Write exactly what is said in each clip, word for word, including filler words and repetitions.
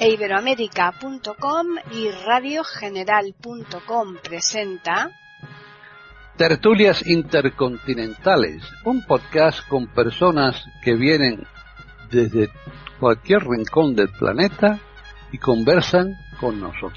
e iberoamérica punto com y radio general punto com presenta Tertulias Intercontinentales, un podcast con personas que vienen desde cualquier rincón del planeta y conversan con nosotros.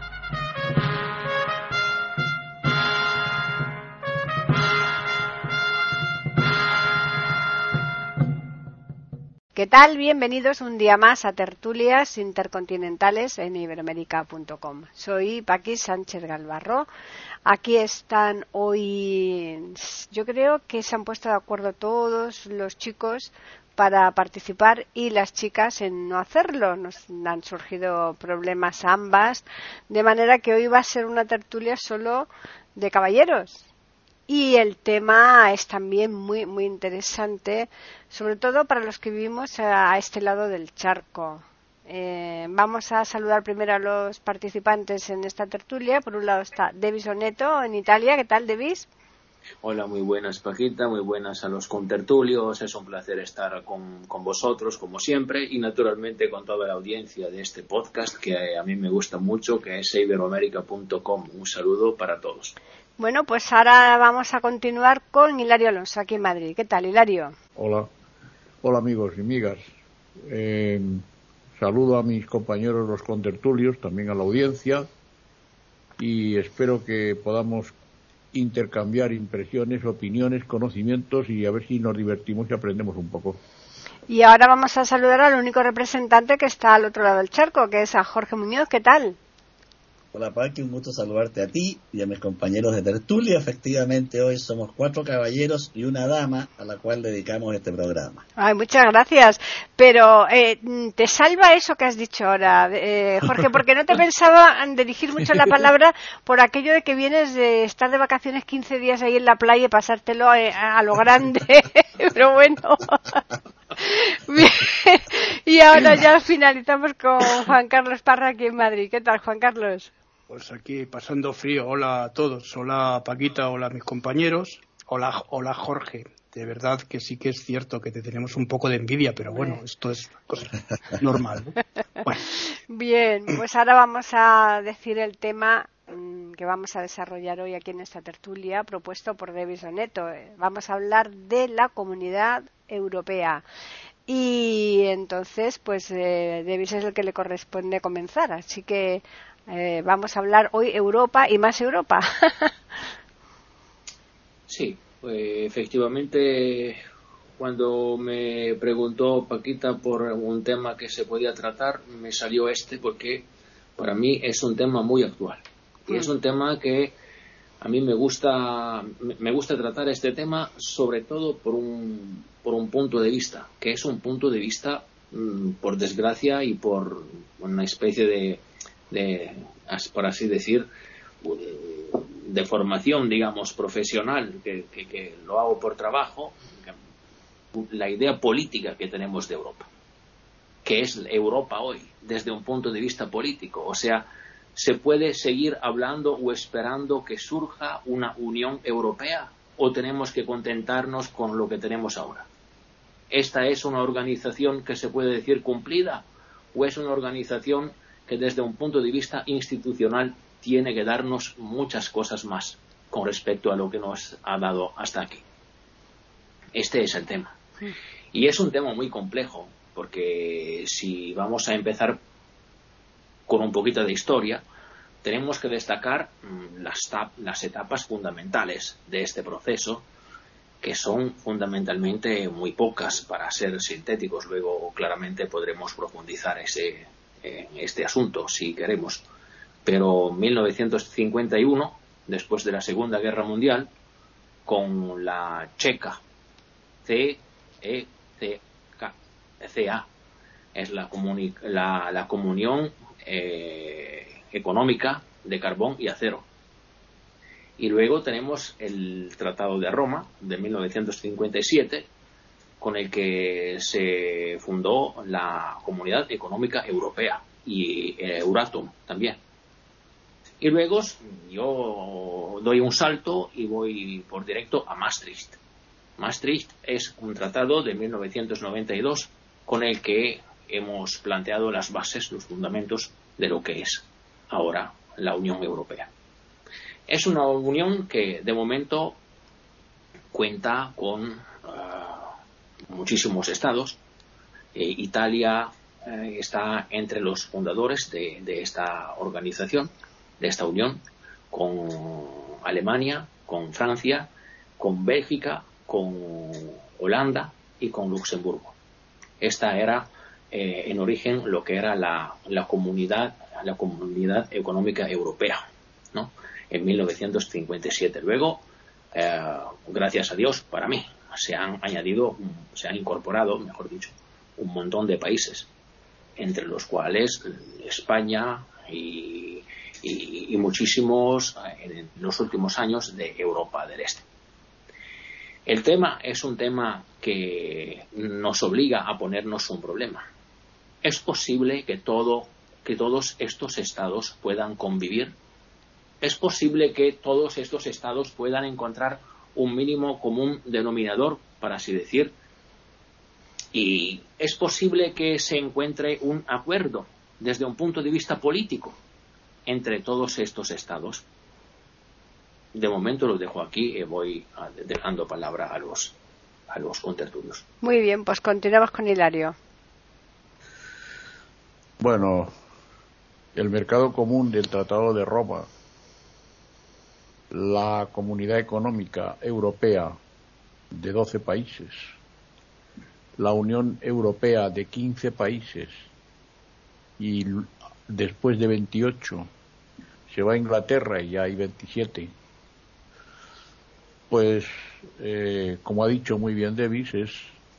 ¿Qué tal? Bienvenidos un día más a Tertulias Intercontinentales en iberoamérica punto com. Soy Paqui Sánchez Galvarro. Aquí están hoy, yo creo que se han puesto de acuerdo todos los chicos para participar y las chicas en no hacerlo. Nos han surgido problemas ambas, de manera que hoy va a ser una tertulia solo de caballeros. Y el tema es también muy muy interesante, sobre todo para los que vivimos a este lado del charco. Eh, vamos a saludar primero a los participantes en esta tertulia. Por un lado está Devis Oneto en Italia. ¿Qué tal, Devis? Hola, muy buenas, Paquita, muy buenas a los contertulios. Es un placer estar con, con vosotros, como siempre, y naturalmente con toda la audiencia de este podcast que a mí me gusta mucho, que es iberoamérica punto com. Un saludo para todos. Bueno, pues ahora vamos a continuar con Hilario Alonso, aquí en Madrid. ¿Qué tal, Hilario? Hola, hola amigos y amigas. Eh, saludo a mis compañeros los contertulios, también a la audiencia, y espero que podamos intercambiar impresiones, opiniones, conocimientos y a ver si nos divertimos y aprendemos un poco. Y ahora vamos a saludar al único representante que está al otro lado del charco, que es a Jorge Muñoz. ¿Qué tal? Hola Paqui, un gusto saludarte a ti y a mis compañeros de tertulia. Efectivamente, hoy somos cuatro caballeros y una dama a la cual dedicamos este programa. Ay, muchas gracias. Pero eh, te salva eso que has dicho ahora, eh, Jorge, porque no te pensaba dirigir mucho la palabra por aquello de que vienes de estar de vacaciones quince días ahí en la playa y pasártelo a, a lo grande. Pero bueno. Bien. Y ahora ya finalizamos con Juan Carlos Parra aquí en Madrid. ¿Qué tal, Juan Carlos? Pues aquí pasando frío. Hola a todos. Hola Paquita, hola a mis compañeros. Hola, hola Jorge. De verdad que sí que es cierto que te tenemos un poco de envidia, pero bueno, esto es cosa normal, ¿no? Bueno. Bien, pues ahora vamos a decir el tema que vamos a desarrollar hoy aquí en esta tertulia, propuesto por Devis Oneto. Vamos a hablar de la Comunidad Europea. Y entonces, pues eh, Devis es el que le corresponde comenzar, así que eh, vamos a hablar hoy Europa y más Europa. Sí, pues, efectivamente, cuando me preguntó Paquita por un tema que se podía tratar, me salió este porque para mí es un tema muy actual. Y es un tema que a mí me gusta me gusta tratar este tema sobre todo por un por un punto de vista, que es un punto de vista, por desgracia y por una especie de, de por así decir, de formación, digamos, profesional, que, que, que lo hago por trabajo, la idea política que tenemos de Europa, que es Europa hoy, desde un punto de vista político. O sea, ¿se puede seguir hablando o esperando que surja una Unión Europea o tenemos que contentarnos con lo que tenemos ahora? ¿Esta es una organización que se puede decir cumplida o es una organización que desde un punto de vista institucional tiene que darnos muchas cosas más con respecto a lo que nos ha dado hasta aquí? Este es el tema. Y es un tema muy complejo, porque si vamos a empezar con un poquito de historia, tenemos que destacar las, las etapas fundamentales de este proceso, que son fundamentalmente muy pocas, para ser sintéticos. Luego claramente podremos profundizar ese, eh, este asunto si queremos. Pero mil novecientos cincuenta y uno, después de la Segunda Guerra Mundial, con la checa C E C A, es la, comuni- la, la comunión eh, económica de carbón y acero. Y luego tenemos el Tratado de Roma de mil novecientos cincuenta y siete, con el que se fundó la Comunidad Económica Europea y Euratom también. Y luego yo doy un salto y voy por directo a Maastricht. Maastricht es un tratado de mil novecientos noventa y dos con el que hemos planteado las bases, los fundamentos de lo que es ahora la Unión Europea. Es una unión que de momento cuenta con uh, muchísimos estados. Eh, Italia eh, está entre los fundadores de, de esta organización, de esta unión, con Alemania, con Francia, con Bélgica, con Holanda y con Luxemburgo. Esta era eh, en origen lo que era la, la comunidad, la comunidad económica europea, ¿no? En mil novecientos cincuenta y siete. Luego, eh, gracias a Dios, para mí, se han añadido, se han incorporado, mejor dicho, un montón de países, entre los cuales España y, y, y muchísimos en los últimos años de Europa del Este. El tema es un tema que nos obliga a ponernos un problema. ¿Es posible que todo, que todos estos estados puedan convivir? ¿Es posible que todos estos estados puedan encontrar un mínimo común denominador, para así decir? ¿Y es posible que se encuentre un acuerdo desde un punto de vista político entre todos estos estados? De momento lo dejo aquí y voy dejando palabra a los, a los contertulios. Muy bien, pues continuamos con Hilario. Bueno, el mercado común del Tratado de Roma, la Comunidad Económica Europea de doce países, la Unión Europea de quince países y después de veintiocho se va a Inglaterra y ya hay veintisiete. Pues, eh, como ha dicho muy bien Davis, es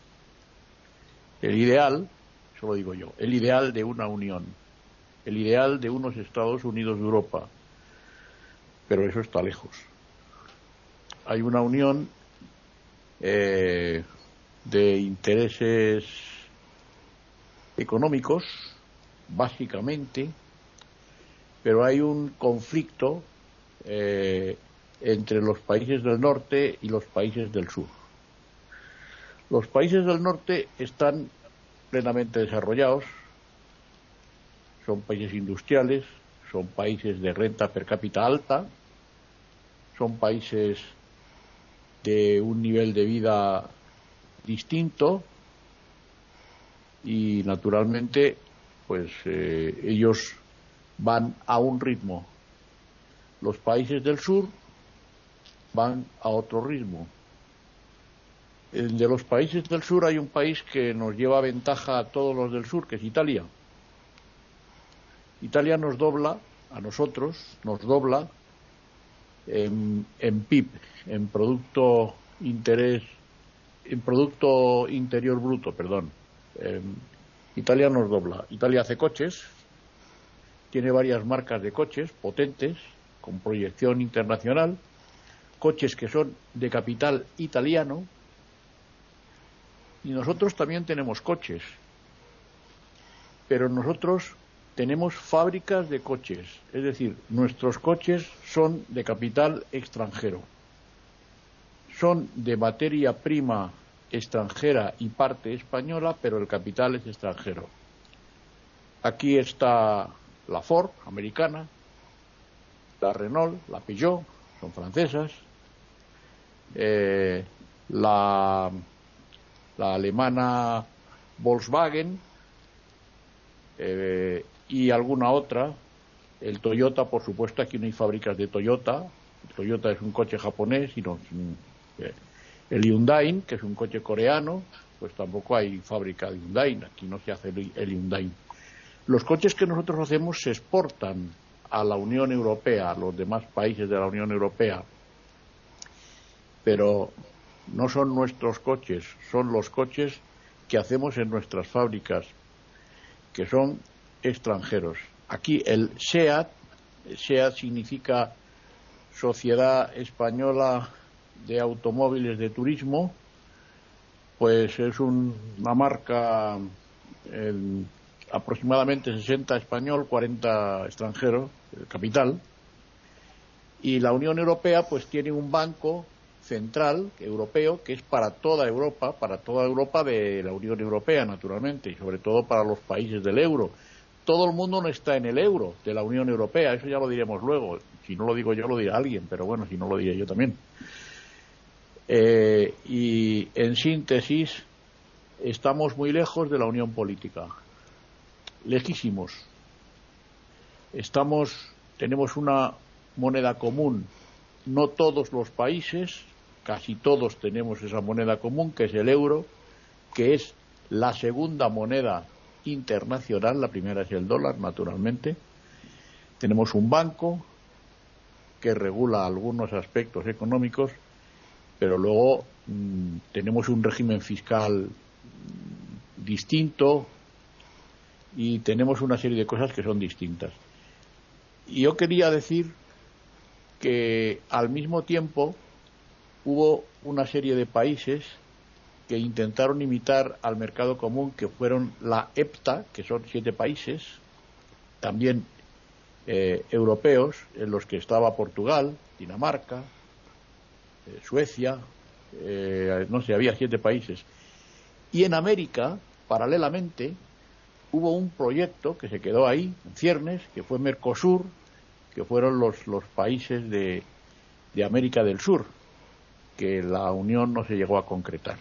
el ideal, eso lo digo yo, el ideal de una unión, el ideal de unos Estados Unidos de Europa, pero eso está lejos. Hay una unión eh, de intereses económicos, básicamente, pero hay un conflicto eh, entre los países del norte y los países del sur. Los países del norte están plenamente desarrollados, son países industriales, son países de renta per cápita alta, son países de un nivel de vida distinto y naturalmente pues eh, ellos van a un ritmo. Los países del sur van a otro ritmo. De los países del sur hay un país que nos lleva ventaja a todos los del sur, que es Italia. Italia nos dobla, a nosotros, nos dobla en, en P I B, en Producto Interés, en Producto Interior Bruto, perdón. Eh, Italia nos dobla. Italia hace coches, tiene varias marcas de coches potentes, con proyección internacional, coches que son de capital italiano, y nosotros también tenemos coches, pero nosotros tenemos fábricas de coches, es decir, nuestros coches son de capital extranjero, son de materia prima extranjera y parte española, pero el capital es extranjero. Aquí está la Ford, americana, la Renault, la Peugeot, son francesas, eh, la, la alemana Volkswagen eh, y alguna otra, el Toyota, por supuesto, aquí no hay fábricas de Toyota, el Toyota es un coche japonés, sino eh, el Hyundai, que es un coche coreano, pues tampoco hay fábrica de Hyundai, aquí no se hace el, el Hyundai. Los coches que nosotros hacemos se exportan a la Unión Europea, a los demás países de la Unión Europea, pero no son nuestros coches, son los coches que hacemos en nuestras fábricas, que son extranjeros. Aquí el SEAT, SEAT significa Sociedad Española de Automóviles de Turismo, pues es un, una marca eh, aproximadamente sesenta español, cuarenta extranjero, el capital, y la Unión Europea pues tiene un banco central europeo que es para toda Europa, para toda Europa de la Unión Europea, naturalmente, y sobre todo para los países del euro. Todo el mundo no está en el euro de la Unión Europea, eso ya lo diremos luego. Si no lo digo yo, lo dirá alguien, pero bueno, si no lo diré yo también. Eh, y en síntesis, estamos muy lejos de la unión política, lejísimos. Estamos, tenemos una moneda común, no todos los países, casi todos tenemos esa moneda común, que es el euro, que es la segunda moneda internacional, la primera es el dólar, naturalmente. Tenemos un banco que regula algunos aspectos económicos, pero luego mmm, tenemos un régimen fiscal distinto y tenemos una serie de cosas que son distintas. Y yo quería decir que al mismo tiempo hubo una serie de países que intentaron imitar al mercado común, que fueron la EFTA, que son siete países, también eh, europeos, en los que estaba Portugal, Dinamarca, eh, Suecia, eh, no sé, había siete países. Y en América, paralelamente, hubo un proyecto que se quedó ahí, en ciernes, que fue Mercosur, que fueron los, los países de, de América del Sur, que la Unión no se llegó a concretar.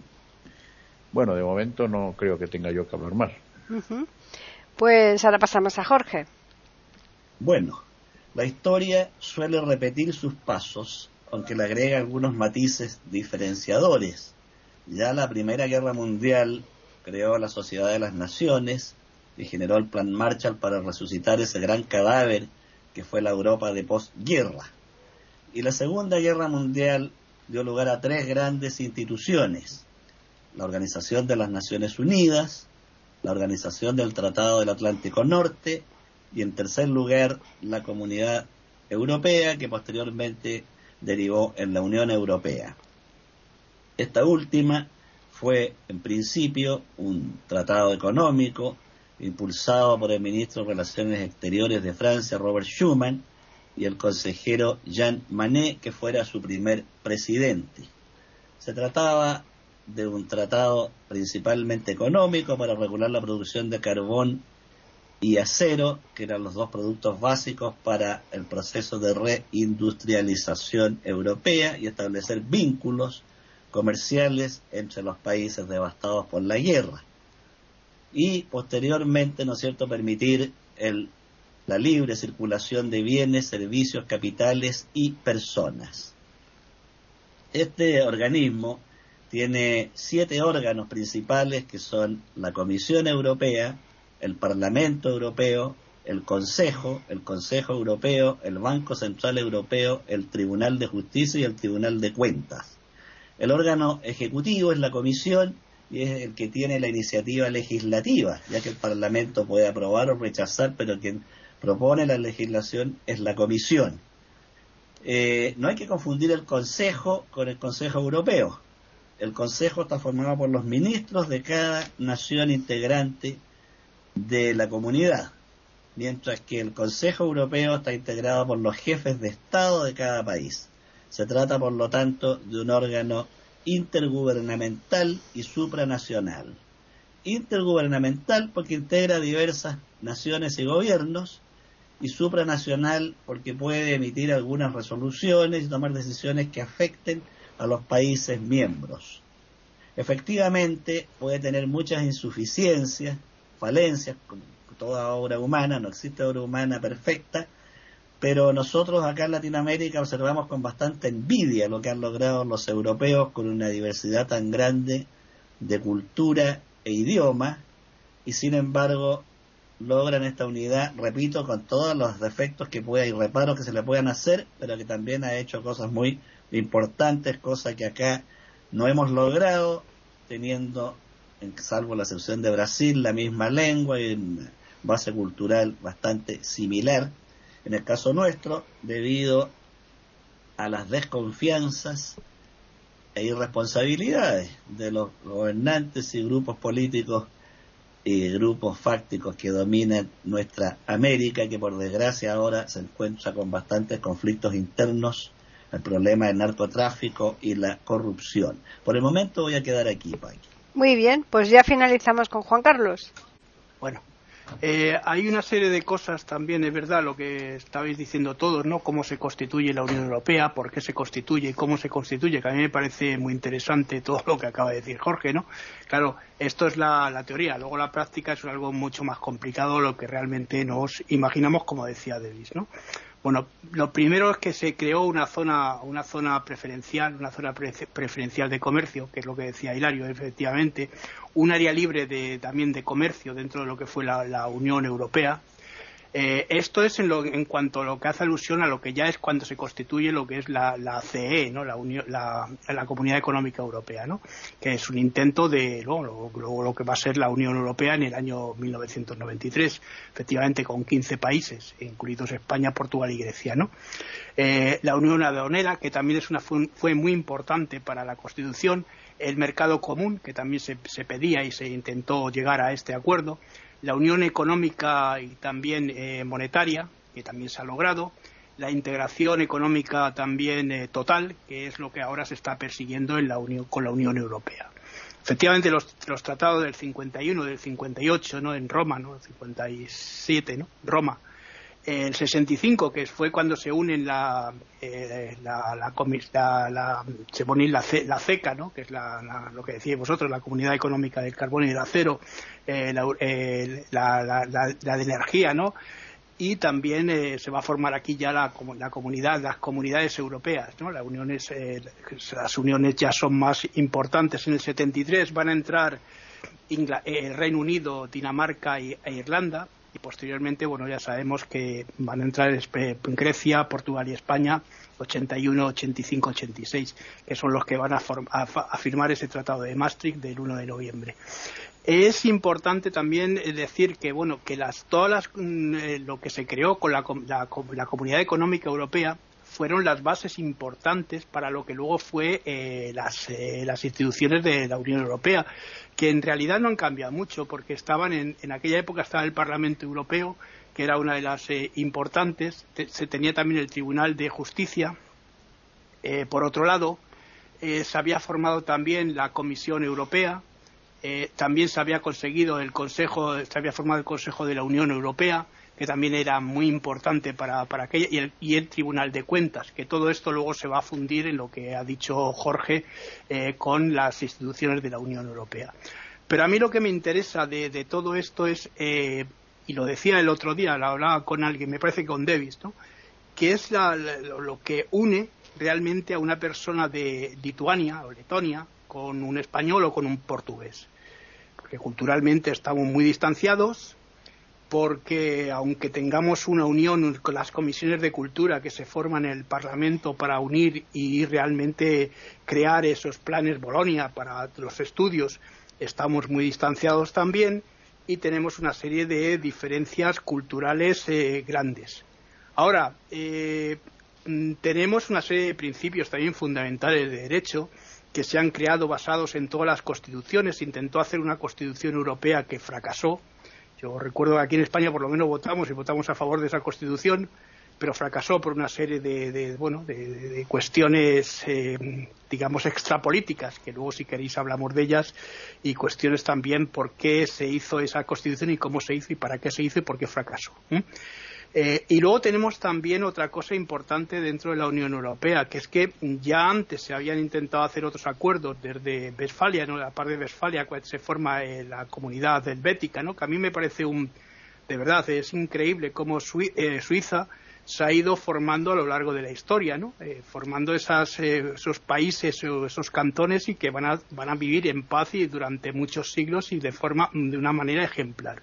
Bueno, de momento no creo que tenga yo que hablar más. Uh-huh. Pues ahora pasamos a Jorge. Bueno, la historia suele repetir sus pasos, aunque le agrega algunos matices diferenciadores. Ya la Primera Guerra Mundial creó la Sociedad de las Naciones y generó el Plan Marshall para resucitar ese gran cadáver que fue la Europa de posguerra. Y la Segunda Guerra Mundial dio lugar a tres grandes instituciones: la Organización de las Naciones Unidas, la Organización del Tratado del Atlántico Norte y, en tercer lugar, la Comunidad Europea, que posteriormente derivó en la Unión Europea. Esta última fue, en principio, un tratado económico impulsado por el ministro de Relaciones Exteriores de Francia, Robert Schuman, y el consejero Jean Monnet, que fuera su primer presidente. Se trataba de un tratado principalmente económico para regular la producción de carbón y acero, que eran los dos productos básicos para el proceso de reindustrialización europea, y establecer vínculos comerciales entre los países devastados por la guerra. Y posteriormente, ¿no es cierto?, permitir el, la libre circulación de bienes, servicios, capitales y personas. Este organismo tiene siete órganos principales, que son la Comisión Europea, el Parlamento Europeo, el Consejo, el Consejo Europeo, el Banco Central Europeo, el Tribunal de Justicia y el Tribunal de Cuentas. El órgano ejecutivo es la Comisión y es el que tiene la iniciativa legislativa, ya que el Parlamento puede aprobar o rechazar, pero quien propone la legislación es la Comisión. Eh, no hay que confundir el Consejo con el Consejo Europeo. El Consejo está formado por los ministros de cada nación integrante de la comunidad, mientras que el Consejo Europeo está integrado por los jefes de Estado de cada país. Se trata, por lo tanto, de un órgano intergubernamental y supranacional. Intergubernamental porque integra diversas naciones y gobiernos, y supranacional porque puede emitir algunas resoluciones y tomar decisiones que afecten a los países miembros. Efectivamente, puede tener muchas insuficiencias, falencias, como toda obra humana. No existe obra humana perfecta, pero nosotros acá en Latinoamérica observamos con bastante envidia lo que han logrado los europeos con una diversidad tan grande de cultura e idioma, y sin embargo logran esta unidad, repito, con todos los defectos que pueda y reparos que se le puedan hacer, pero que también ha hecho cosas muy importantes, cosas que acá no hemos logrado, teniendo, salvo la excepción de Brasil, la misma lengua y una base cultural bastante similar. En el caso nuestro, debido a las desconfianzas e irresponsabilidades de los gobernantes y grupos políticos y grupos fácticos que dominan nuestra América, que por desgracia ahora se encuentra con bastantes conflictos internos el problema del narcotráfico y la corrupción. Por el momento voy a quedar aquí, Paqui. Muy bien, pues ya finalizamos con Juan Carlos. Bueno, eh, hay una serie de cosas también, es verdad, lo que estabais diciendo todos, ¿no? Cómo se constituye la Unión Europea, por qué se constituye y cómo se constituye, que a mí me parece muy interesante todo lo que acaba de decir Jorge, ¿no? Claro, esto es la, la teoría, luego la práctica es algo mucho más complicado, lo que realmente nos imaginamos, como decía Davis, ¿no? Bueno, lo primero es que se creó una zona, una zona preferencial, una zona pre preferencial de comercio, que es lo que decía Hilario, efectivamente, un área libre de, también de comercio dentro de lo que fue la, la Unión Europea. Eh, esto es en, lo, en cuanto a lo que hace alusión a lo que ya es cuando se constituye lo que es la, la C E, ¿no? la, Unión, la, la Comunidad Económica Europea, ¿no? Que es un intento de ¿no? lo, lo, lo que va a ser la Unión Europea en el año mil novecientos noventa y tres, efectivamente con quince países, incluidos España, Portugal y Grecia, ¿no? Eh, la Unión Aduanera, que también es una, fue, fue muy importante para la Constitución, el mercado común, que también se, se pedía y se intentó llegar a este acuerdo, la unión económica y también eh, monetaria, que también se ha logrado, la integración económica también eh, total, que es lo que ahora se está persiguiendo en la unión, con la Unión Europea. Efectivamente, los, los tratados del cincuenta y uno, del cincuenta y ocho, ¿no? En Roma, ¿no? El cincuenta y siete, ¿no? Roma. El sesenta y cinco, que fue cuando se unen la, eh, la, la, la, la, se pone la, la CECA, ¿no? Que es la, la, lo que decíais vosotros, la Comunidad Económica del Carbón y del Acero, eh, la, eh, la, la, la, la de energía, ¿no? Y también eh, se va a formar aquí ya la, la comunidad, las comunidades europeas, ¿no? Las uniones, eh, las uniones ya son más importantes. En el setenta y tres van a entrar Ingl eh, Reino Unido, Dinamarca y, e Irlanda. Y posteriormente, bueno, ya sabemos que van a entrar en Grecia, Portugal y España, ochenta y uno, ochenta y cinco, ochenta y seis, que son los que van a, a, a firmar ese tratado de Maastricht del uno de noviembre. Es importante también decir que, bueno, que las, todas las, eh, lo que se creó con la, la, la Comunidad Económica Europea fueron las bases importantes para lo que luego fue eh, las, eh, las instituciones de la Unión Europea, que en realidad no han cambiado mucho, porque estaban en, en aquella época estaba el Parlamento Europeo, que era una de las eh, importantes, Te, se tenía también el Tribunal de Justicia, eh, por otro lado, eh, se había formado también la Comisión Europea, eh, también se había conseguido el Consejo, se había formado el Consejo de la Unión Europea, que también era muy importante para, para aquella, y el, y el Tribunal de Cuentas, que todo esto luego se va a fundir en lo que ha dicho Jorge eh, con las instituciones de la Unión Europea. Pero a mí lo que me interesa de, de todo esto es, eh, y lo decía el otro día, lo hablaba con alguien, me parece que con Davis, ¿no? Que es la, la, lo que une realmente a una persona de Lituania o Letonia con un español o con un portugués. Porque culturalmente estamos muy distanciados, porque aunque tengamos una unión con las comisiones de cultura que se forman en el Parlamento para unir y realmente crear esos planes Bolonia para los estudios, estamos muy distanciados también y tenemos una serie de diferencias culturales eh, grandes. Ahora, eh, tenemos una serie de principios también fundamentales de derecho que se han creado basados en todas las constituciones. Se intentó hacer una constitución europea que fracasó. Yo recuerdo que aquí en España por lo menos votamos y votamos a favor de esa Constitución, pero fracasó por una serie de, de bueno, de, de cuestiones, eh, digamos, extrapolíticas, que luego si queréis hablamos de ellas, y cuestiones también por qué se hizo esa Constitución y cómo se hizo y para qué se hizo y por qué fracasó. ¿eh? Eh, y luego tenemos también otra cosa importante dentro de la Unión Europea, que es que ya antes se habían intentado hacer otros acuerdos desde Westfalia, ¿no? La parte de Westfalia, cuando se forma eh, la comunidad helvética, ¿no? Que a mí me parece un, de verdad, es increíble cómo Sui eh, Suiza se ha ido formando a lo largo de la historia, ¿no? Eh, formando esas, eh, esos países o esos cantones y que van a, van a vivir en paz y durante muchos siglos y de forma, de una manera ejemplar.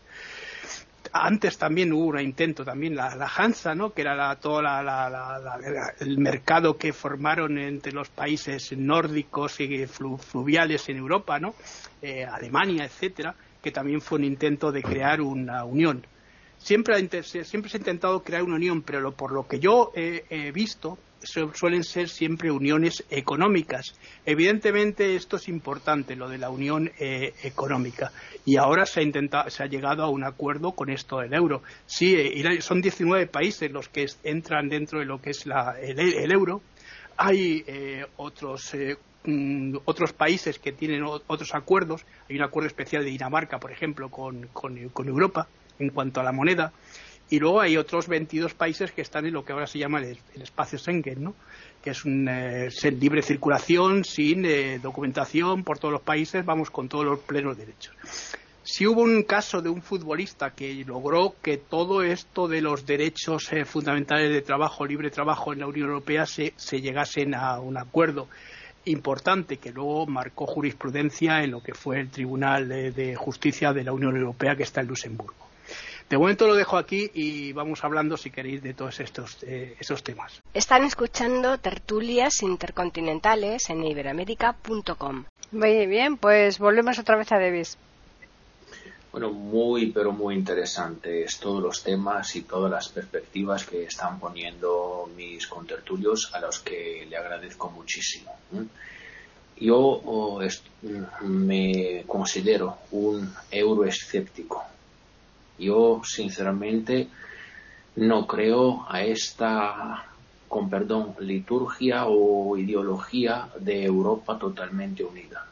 Antes también hubo un intento, también la, la Hansa, ¿no? Que era la, todo la, la, la, la, el mercado que formaron entre los países nórdicos y flu, fluviales en Europa, ¿no? Eh, Alemania, etcétera, que también fue un intento de crear una unión. Siempre, siempre se ha intentado crear una unión, pero lo, por lo que yo he, he visto, suelen ser siempre uniones económicas. Evidentemente esto es importante, lo de la unión eh, económica, y ahora se ha intentado, se ha llegado a un acuerdo con esto del euro. Sí, eh, son diecinueve países los que entran dentro de lo que es la, el, el euro. hay eh, otros eh, mm, otros países que tienen o- otros acuerdos. Hay un acuerdo especial de Dinamarca, por ejemplo, con, con, con Europa en cuanto a la moneda. Y luego hay otros veintidós países que están en lo que ahora se llama el, el espacio Schengen, ¿no? Que es un eh, libre circulación, sin eh, documentación por todos los países, vamos, con todos los plenos derechos. Si hubo un caso de un futbolista que logró que todo esto de los derechos eh, fundamentales de trabajo, libre trabajo en la Unión Europea se, se llegasen a un acuerdo importante que luego marcó jurisprudencia en lo que fue el Tribunal de, de Justicia de la Unión Europea, que está en Luxemburgo. De momento lo dejo aquí y vamos hablando, si queréis, de todos estos, eh, estos temas. Están escuchando tertulias intercontinentales en iberoamérica punto com. Muy bien, pues volvemos otra vez a Davis. Bueno, muy, pero muy interesantes todos los temas y todas las perspectivas que están poniendo mis contertulios, a los que le agradezco muchísimo. Yo oh, est- me considero un euroescéptico. Yo, sinceramente, no creo a esta, con perdón, liturgia o ideología de Europa totalmente unida.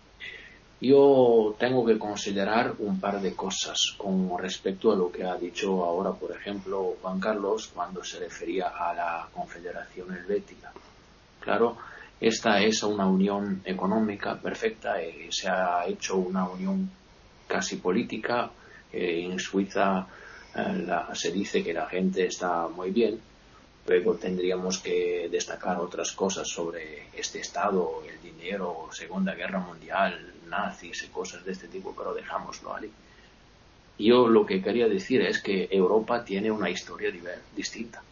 Yo tengo que considerar un par de cosas con respecto a lo que ha dicho ahora, por ejemplo, Juan Carlos, cuando se refería a la Confederación Helvética. Claro, esta es una unión económica perfecta, eh, se ha hecho una unión casi política. Eh, en Suiza eh, la, se dice que la gente está muy bien. Luego tendríamos que destacar otras cosas sobre este Estado, el dinero, Segunda Guerra Mundial, nazis y cosas de este tipo, pero dejámoslo ahí. Yo lo que quería decir es que Europa tiene una historia diver- distinta.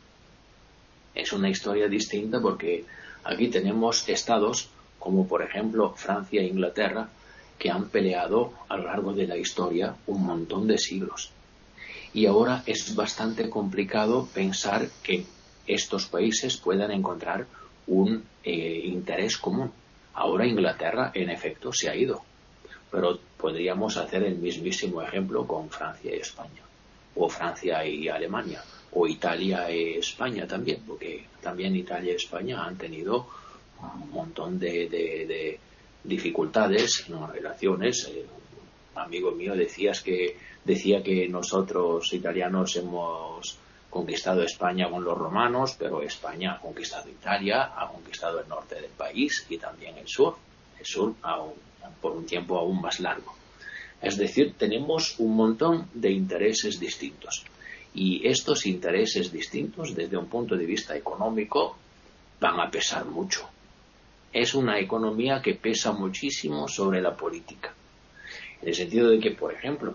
Es una historia distinta porque aquí tenemos estados como, por ejemplo, Francia e Inglaterra, que han peleado a lo largo de la historia un montón de siglos. Y ahora es bastante complicado pensar que estos países puedan encontrar un eh, interés común. Ahora Inglaterra, en efecto, se ha ido. Pero podríamos hacer el mismísimo ejemplo con Francia y España. O Francia y Alemania. O Italia y España también. Porque también Italia y España han tenido un montón de... de, de dificultades en las relaciones. Eh, un amigo mío decías que, decía que nosotros italianos hemos conquistado España con los romanos, pero España ha conquistado Italia, ha conquistado el norte del país y también el sur, el sur aún, por un tiempo aún más largo. Es decir, tenemos un montón de intereses distintos y estos intereses distintos desde un punto de vista económico van a pesar mucho. Es una economía que pesa muchísimo sobre la política. En el sentido de que, por ejemplo,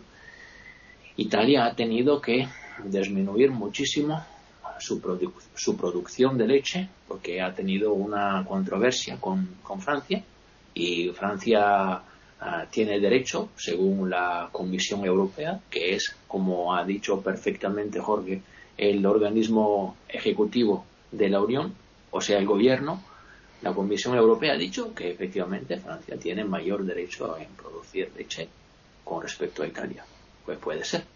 Italia ha tenido que disminuir muchísimo su, produ- su producción de leche porque ha tenido una controversia con, con Francia y Francia uh, tiene derecho, según la Comisión Europea, que es, como ha dicho perfectamente Jorge, el organismo ejecutivo de la Unión, o sea, el gobierno. La Comisión Europea ha dicho que efectivamente Francia tiene mayor derecho en producir leche con respecto a Italia. Pues puede ser.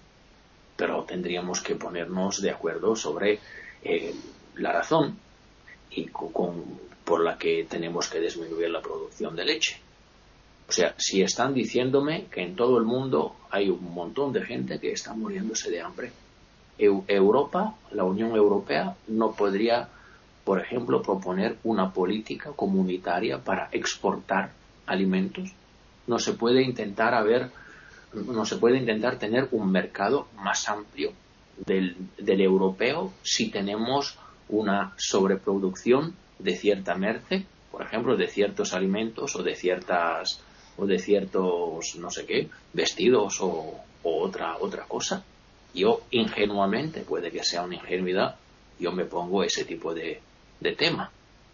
Pero tendríamos que ponernos de acuerdo sobre eh, la razón y con, con, por la que tenemos que disminuir la producción de leche. O sea, si están diciéndome que en todo el mundo hay un montón de gente que está muriéndose de hambre, Eu- Europa, la Unión Europea, no podría, por ejemplo, proponer una política comunitaria para exportar alimentos. No se puede intentar haber, no se puede intentar tener un mercado más amplio del, del europeo si tenemos una sobreproducción de cierta merce, por ejemplo, de ciertos alimentos o de ciertas o de ciertos no sé qué, vestidos o, o otra otra cosa. Yo ingenuamente, puede que sea una ingenuidad, yo me pongo ese tipo de de tema.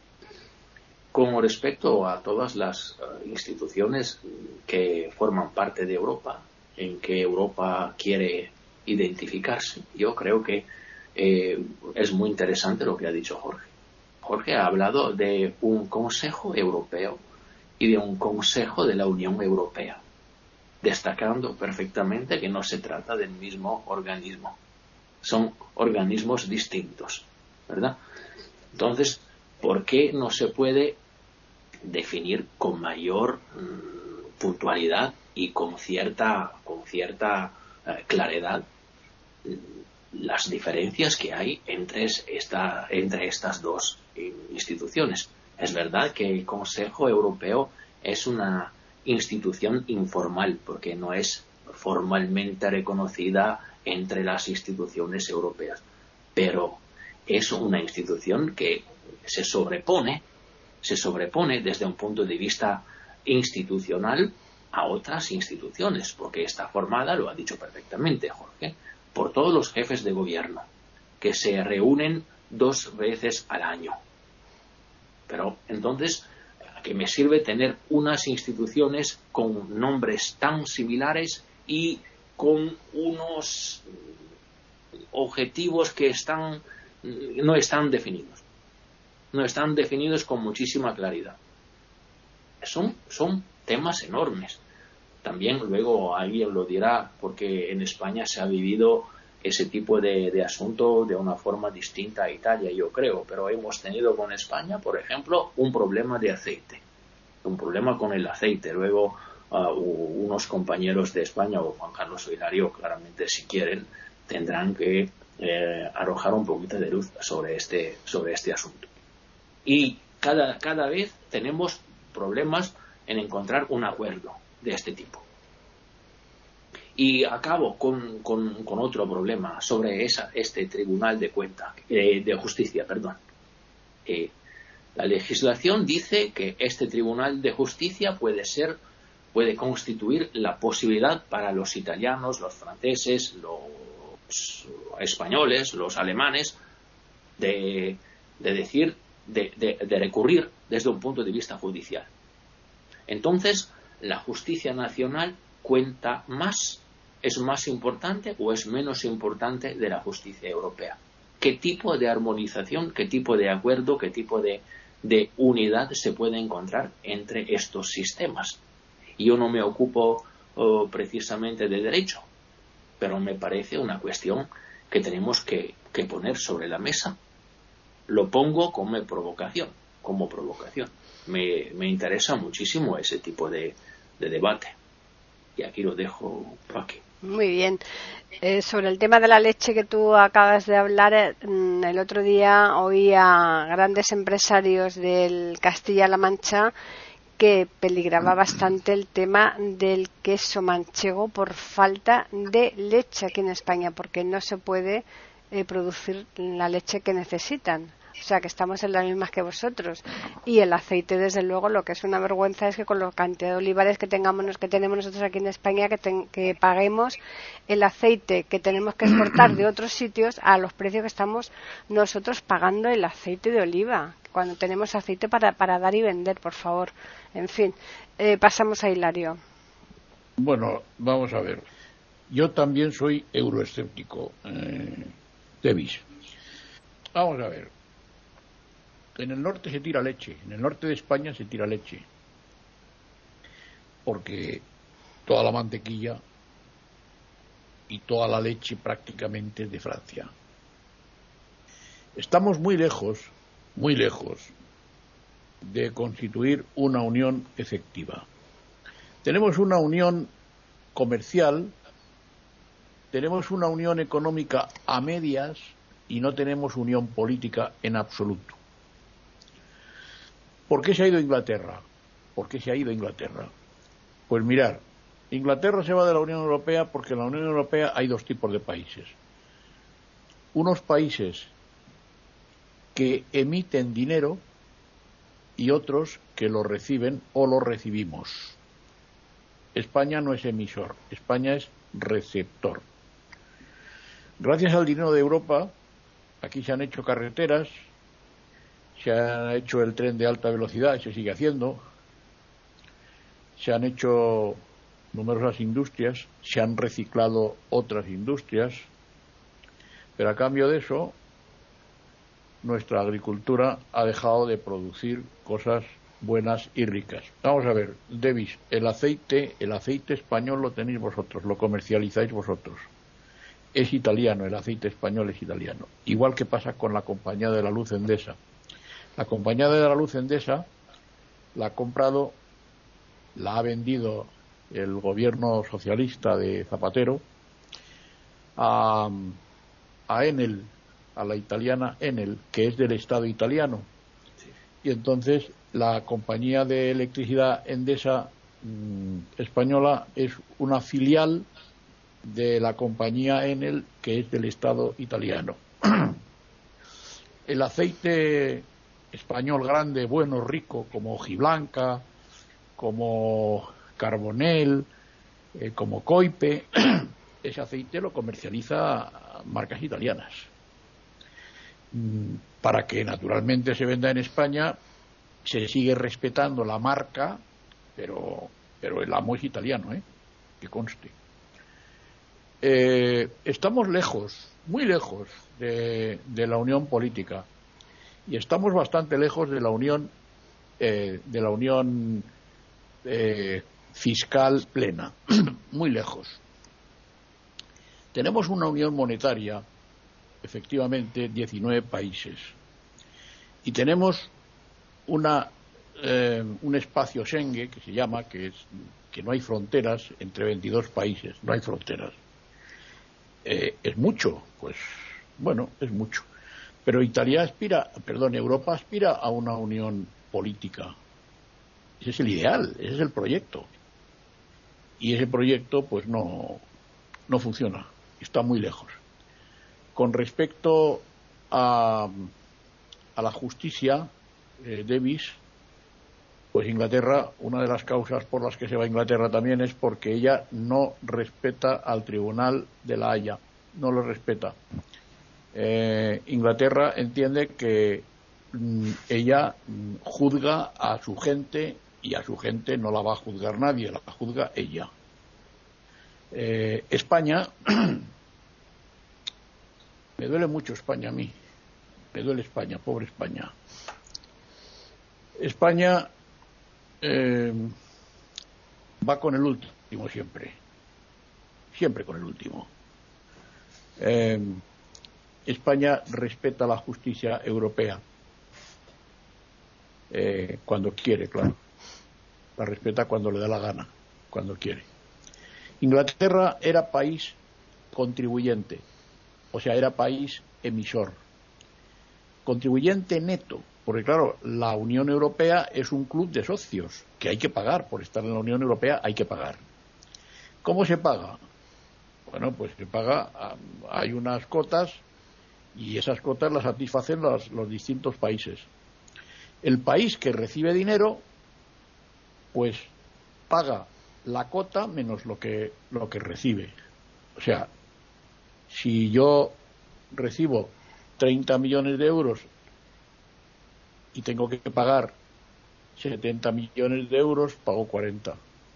Con respecto a todas las uh, instituciones que forman parte de Europa, en que Europa quiere identificarse, yo creo que eh, es muy interesante lo que ha dicho Jorge. Jorge ha hablado de un Consejo Europeo y de un Consejo de la Unión Europea, destacando perfectamente que no se trata del mismo organismo. Son organismos distintos, ¿verdad? Entonces, ¿por qué no se puede definir con mayor mmm, puntualidad y con cierta, con cierta eh, claridad las diferencias que hay entre, esta, entre estas dos instituciones? Es verdad que el Consejo Europeo es una institución informal porque no es formalmente reconocida entre las instituciones europeas, pero es una institución que se sobrepone, se sobrepone desde un punto de vista institucional a otras instituciones, porque está formada, lo ha dicho perfectamente Jorge, por todos los jefes de gobierno, que se reúnen dos veces al año. Pero entonces, ¿a qué me sirve tener unas instituciones con nombres tan similares y con unos objetivos que están, no están definidos? No están definidos con muchísima claridad. Son, son temas enormes. También luego alguien lo dirá, porque en España se ha vivido ese tipo de, de asunto de una forma distinta a Italia, yo creo, pero hemos tenido con España, por ejemplo, un problema de aceite, un problema con el aceite. Luego uh, unos compañeros de España, o Juan Carlos o Hilario, claramente, si quieren, tendrán que eh, arrojar un poquito de luz sobre este, sobre este asunto. Y cada, cada vez tenemos problemas en encontrar un acuerdo de este tipo. Y acabo con, con, con otro problema sobre esa, este Tribunal de Cuenta, eh, de Justicia, perdón. Eh, la legislación dice que este Tribunal de Justicia puede ser, puede constituir la posibilidad para los italianos, los franceses, los españoles, los alemanes, de, de decir, de, de, de recurrir desde un punto de vista judicial. Entonces, ¿la justicia nacional cuenta más, es más importante o es menos importante de la justicia europea? ¿Qué tipo de armonización, qué tipo de acuerdo, qué tipo de, de unidad se puede encontrar entre estos sistemas? Yo no me ocupo oh, precisamente de derecho, pero me parece una cuestión que tenemos que, que poner sobre la mesa. Lo pongo como provocación, como provocación. Me, me interesa muchísimo ese tipo de, de debate. Y aquí lo dejo, Paqui. Muy bien. Eh, sobre el tema de la leche que tú acabas de hablar, eh, el otro día oí a grandes empresarios del Castilla-La Mancha que peligraba bastante el tema del queso manchego por falta de leche aquí en España, porque no se puede eh, producir la leche que necesitan. O sea, que estamos en las mismas que vosotros. Y el aceite, desde luego, lo que es una vergüenza es que con la cantidad de olivares que tengamos, que tenemos nosotros aquí en España, que, ten, que paguemos el aceite que tenemos que exportar de otros sitios a los precios que estamos nosotros pagando el aceite de oliva, cuando tenemos aceite para, para dar y vender, por favor. En fin, eh, pasamos a Hilario. Bueno, vamos a ver. Yo también soy euroescéptico, eh, Davis. Vamos a ver. En el norte se tira leche, en el norte de España se tira leche, porque toda la mantequilla y toda la leche prácticamente es de Francia. Estamos muy lejos, muy lejos de constituir una unión efectiva. Tenemos una unión comercial, tenemos una unión económica a medias y no tenemos unión política en absoluto. ¿Por qué se ha ido Inglaterra? ¿Por qué se ha ido Inglaterra? Pues mirar, Inglaterra se va de la Unión Europea porque en la Unión Europea hay dos tipos de países. Unos países que emiten dinero y otros que lo reciben o lo recibimos. España no es emisor, España es receptor. Gracias al dinero de Europa, aquí se han hecho carreteras, se ha hecho el tren de alta velocidad y se sigue haciendo, se han hecho numerosas industrias, se han reciclado otras industrias, pero a cambio de eso nuestra agricultura ha dejado de producir cosas buenas y ricas. Vamos a ver, Davis, el aceite, el aceite español lo tenéis vosotros, lo comercializáis vosotros. Es italiano, el aceite español es italiano. Igual que pasa con la compañía de la luz Endesa. La compañía de la luz Endesa la ha comprado, la ha vendido el gobierno socialista de Zapatero a, a Enel, a la italiana Enel, que es del Estado italiano. Y entonces la compañía de electricidad Endesa mmm, española es una filial de la compañía Enel, que es del Estado italiano. El aceite español grande, bueno, rico, como Hojiblanca, como Carbonell, eh, como Coipe, ese aceite lo comercializa marcas italianas. Para que naturalmente se venda en España, se sigue respetando la marca, pero, pero el amo es italiano, ¿eh? Que conste. Eh, estamos lejos, muy lejos de, de la unión política, y estamos bastante lejos de la unión eh, de la unión eh, fiscal plena, muy lejos. Tenemos una unión monetaria, efectivamente, diecinueve países, y tenemos una eh, un espacio Schengen que se llama, que es que no hay fronteras entre veintidós países, no hay fronteras. Eh, es mucho, pues bueno, es mucho. Pero Italia aspira, perdón, Europa aspira a una unión política. Ese es el ideal, ese es el proyecto. Y ese proyecto, pues no, no funciona, está muy lejos. Con respecto a, a la justicia, eh, Davis, pues Inglaterra, una de las causas por las que se va a Inglaterra también es porque ella no respeta al Tribunal de la Haya, no lo respeta. Eh, Inglaterra entiende que mm, ella mm, juzga a su gente, y a su gente no la va a juzgar nadie, la juzga ella. Eh, España, me duele mucho España a mí, me duele España, pobre España. España eh, va con el último siempre, siempre con el último. Eh, España respeta la justicia europea, eh, cuando quiere, claro. La respeta cuando le da la gana, cuando quiere. Inglaterra era país contribuyente, o sea, era país emisor. Contribuyente neto, porque claro, la Unión Europea es un club de socios, que hay que pagar, por estar en la Unión Europea hay que pagar. ¿Cómo se paga? Bueno, pues se paga, hay unas cotas, y esas cotas las satisfacen los, los distintos países. El país que recibe dinero, pues paga la cota menos lo que, lo que recibe. O sea, si yo recibo treinta millones de euros y tengo que pagar setenta millones de euros, pago cuarenta.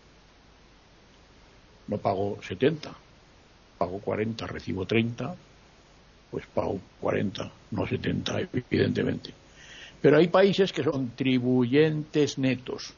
No pago setenta, pago cuarenta, recibo treinta, pues pago cuarenta, no setenta, evidentemente. Pero hay países que son contribuyentes netos.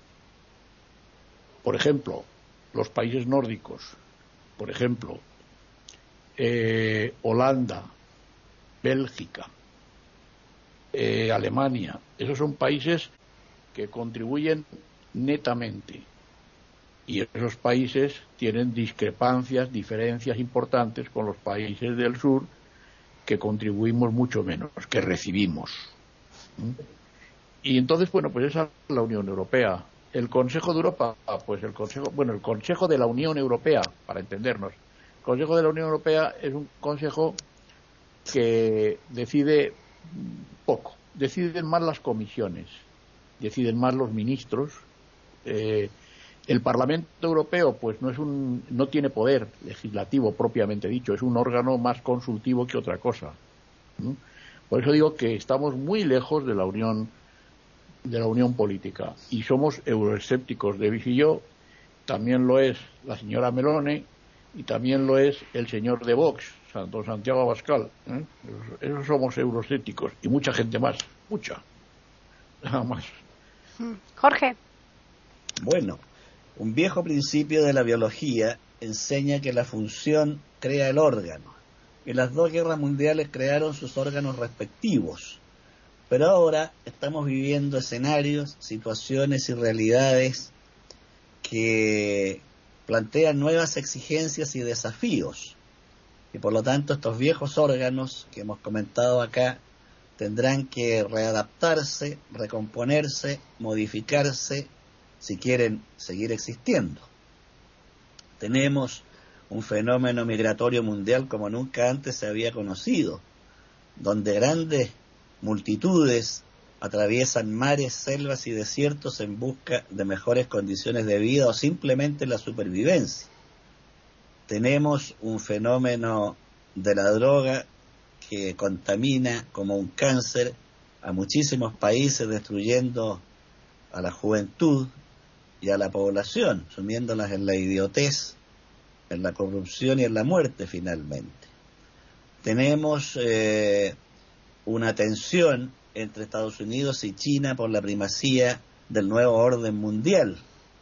Por ejemplo, los países nórdicos, por ejemplo, eh, Holanda, Bélgica, eh, Alemania, esos son países que contribuyen netamente. Y esos países tienen discrepancias, diferencias importantes con los países del sur, que contribuimos mucho menos, que recibimos. ¿Mm? Y entonces, bueno, pues esa es la Unión Europea. El Consejo de Europa, pues el Consejo, bueno, el Consejo de la Unión Europea, para entendernos. El Consejo de la Unión Europea es un consejo que decide poco, deciden más las comisiones, deciden más los ministros. Eh, el Parlamento Europeo, pues no es un, no tiene poder legislativo propiamente dicho, es un órgano más consultivo que otra cosa. ¿Mm? Por eso digo que estamos muy lejos de la Unión de la unión política, y somos euroescépticos, Davis y yo, también lo es la señora Meloni, y también lo es el señor de Vox, Santo Santiago Abascal, ¿eh? esos, esos somos euroescépticos, y mucha gente más, mucha, nada más. Jorge. Bueno, un viejo principio de la biología enseña que la función crea el órgano, y las dos guerras mundiales crearon sus órganos respectivos. Pero ahora estamos viviendo escenarios, situaciones y realidades que plantean nuevas exigencias y desafíos. Y por lo tanto estos viejos órganos que hemos comentado acá tendrán que readaptarse, recomponerse, modificarse si quieren seguir existiendo. Tenemos un fenómeno migratorio mundial como nunca antes se había conocido, donde grandes multitudes atraviesan mares, selvas y desiertos en busca de mejores condiciones de vida o simplemente la supervivencia. Tenemos un fenómeno de la droga que contamina como un cáncer a muchísimos países, destruyendo a la juventud y a la población, sumiéndolas en la idiotez, en la corrupción y en la muerte finalmente. Tenemos eh, una tensión entre Estados Unidos y China por la primacía del nuevo orden mundial.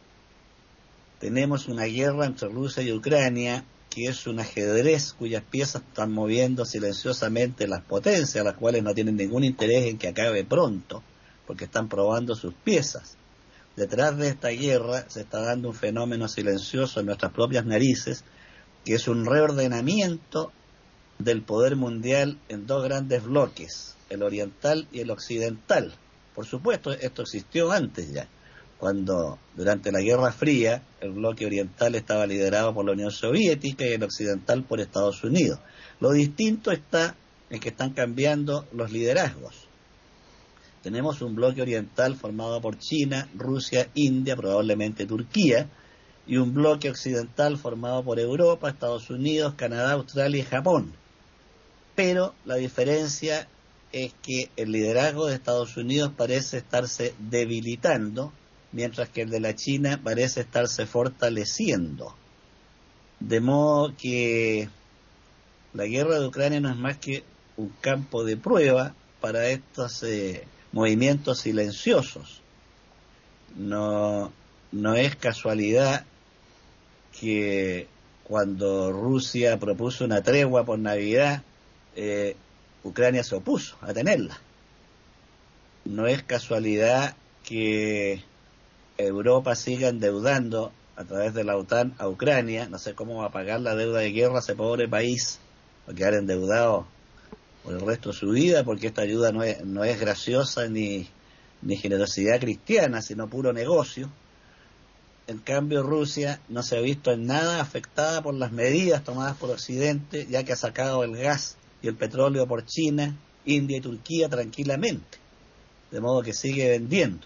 Tenemos una guerra entre Rusia y Ucrania, que es un ajedrez cuyas piezas están moviendo silenciosamente las potencias, las cuales no tienen ningún interés en que acabe pronto, porque están probando sus piezas. Detrás de esta guerra se está dando un fenómeno silencioso en nuestras propias narices, que es un reordenamiento del poder mundial en dos grandes bloques, el oriental y el occidental. Por supuesto, esto existió antes ya, cuando durante la Guerra Fría el bloque oriental estaba liderado por la Unión Soviética y el occidental por Estados Unidos. Lo distinto está en que están cambiando los liderazgos. Tenemos un bloque oriental formado por China, Rusia, India, probablemente Turquía, y un bloque occidental formado por Europa, Estados Unidos, Canadá, Australia y Japón. Pero la diferencia es que el liderazgo de Estados Unidos parece estarse debilitando, mientras que el de la China parece estarse fortaleciendo. De modo que la guerra de Ucrania no es más que un campo de prueba para estos eh, movimientos silenciosos. No, no es casualidad que cuando Rusia propuso una tregua por Navidad, eh, Ucrania se opuso a tenerla. No es casualidad que Europa siga endeudando a través de la OTAN a Ucrania. No sé cómo va a pagar la deuda de guerra ese pobre país, va a quedar endeudado por el resto de su vida, porque esta ayuda no es, no es graciosa ni, ni generosidad cristiana, sino puro negocio. En cambio, Rusia no se ha visto en nada afectada por las medidas tomadas por Occidente, ya que ha sacado el gas y el petróleo por China, India y Turquía tranquilamente, de modo que sigue vendiendo.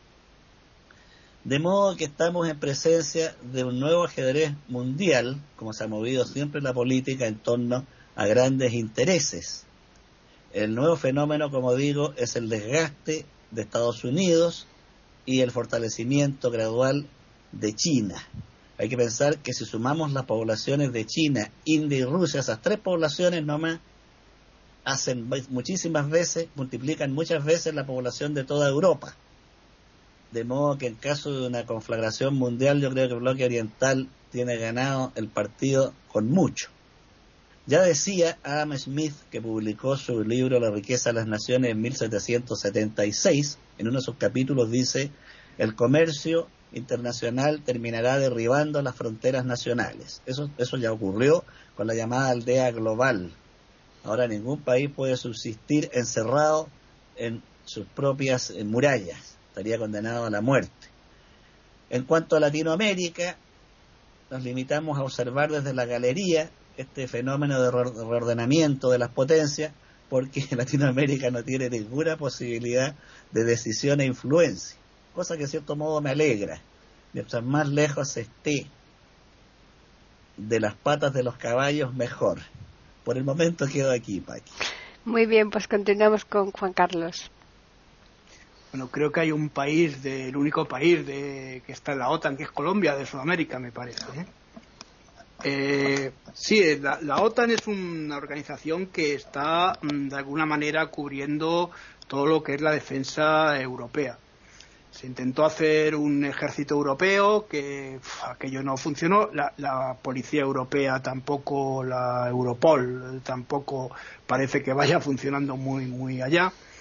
De modo que estamos en presencia de un nuevo ajedrez mundial, como se ha movido siempre la política en torno a grandes intereses. El nuevo fenómeno, como digo, es el desgaste de Estados Unidos y el fortalecimiento gradual de China. Hay que pensar que si sumamos las poblaciones de China, India y Rusia, esas tres poblaciones nomás hacen muchísimas veces, multiplican muchas veces la población de toda Europa. De modo que en caso de una conflagración mundial, yo creo que el bloque oriental tiene ganado el partido con mucho. Ya decía Adam Smith, que publicó su libro La riqueza de las naciones en mil setecientos setenta y seis, en uno de sus capítulos dice: el comercio internacional terminará derribando las fronteras nacionales. Eso, eso ya ocurrió con la llamada aldea global. Ahora ningún país puede subsistir encerrado en sus propias eh, murallas. Estaría condenado a la muerte. En cuanto a Latinoamérica, nos limitamos a observar desde la galería este fenómeno de reordenamiento de las potencias, porque Latinoamérica no tiene ninguna posibilidad de decisión e influencia, cosa que de cierto modo me alegra. Mientras más lejos esté de las patas de los caballos, mejor. Por el momento quedo aquí, Paqui. Muy bien, pues continuamos con Juan Carlos. Bueno, creo que hay un país, de, el único país de, que está en la OTAN, que es Colombia, de Sudamérica, me parece. ¿eh? Eh, sí, la, la OTAN es una organización que está, de alguna manera, cubriendo todo lo que es la defensa europea. Se intentó hacer un ejército europeo, que uf, aquello no funcionó. La, la policía europea tampoco, la Europol tampoco parece que vaya funcionando muy, muy allá.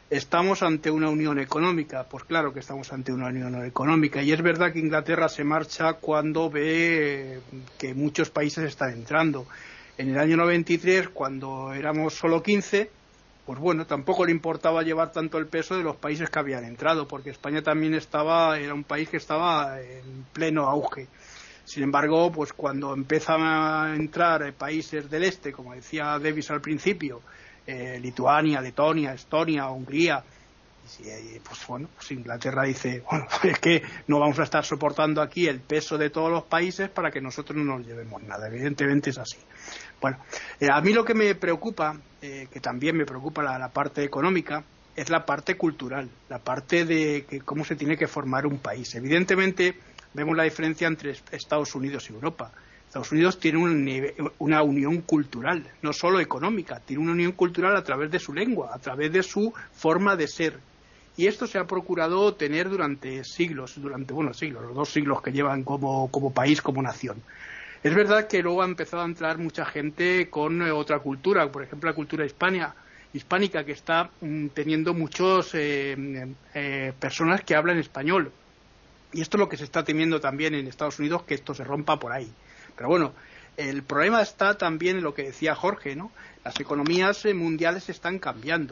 ¿Estamos ante una unión económica? Pues claro que estamos ante una unión económica. Y es verdad que Inglaterra se marcha cuando ve que muchos países están entrando. En el año noventa y tres, cuando éramos solo quince, pues bueno, tampoco le importaba llevar tanto el peso de los países que habían entrado, porque España también estaba, era un país que estaba en pleno auge. Sin embargo, pues cuando empiezan a entrar países del este, como decía Davis al principio, Eh, Lituania, Letonia, Estonia, Hungría, y, pues bueno, pues Inglaterra dice, bueno, es que no vamos a estar soportando aquí el peso de todos los países para que nosotros no nos llevemos nada. Evidentemente es así. Bueno, eh, a mí lo que me preocupa, eh, que también me preocupa la, la parte económica, es la parte cultural, la parte de que cómo se tiene que formar un país. Evidentemente vemos la diferencia entre Estados Unidos y Europa. Estados Unidos tiene un nivel, una unión cultural, no solo económica, tiene una unión cultural a través de su lengua, a través de su forma de ser. Y esto se ha procurado tener durante siglos, durante, bueno, siglos, los dos siglos que llevan como, como país, como nación. Es verdad que luego ha empezado a entrar mucha gente con eh, otra cultura, por ejemplo la cultura hispania, hispánica, que está mm, teniendo muchos eh, eh, personas que hablan español. Y esto es lo que se está temiendo también en Estados Unidos, que esto se rompa por ahí. Pero bueno, el problema está también en lo que decía Jorge, ¿no? Las economías mundiales están cambiando.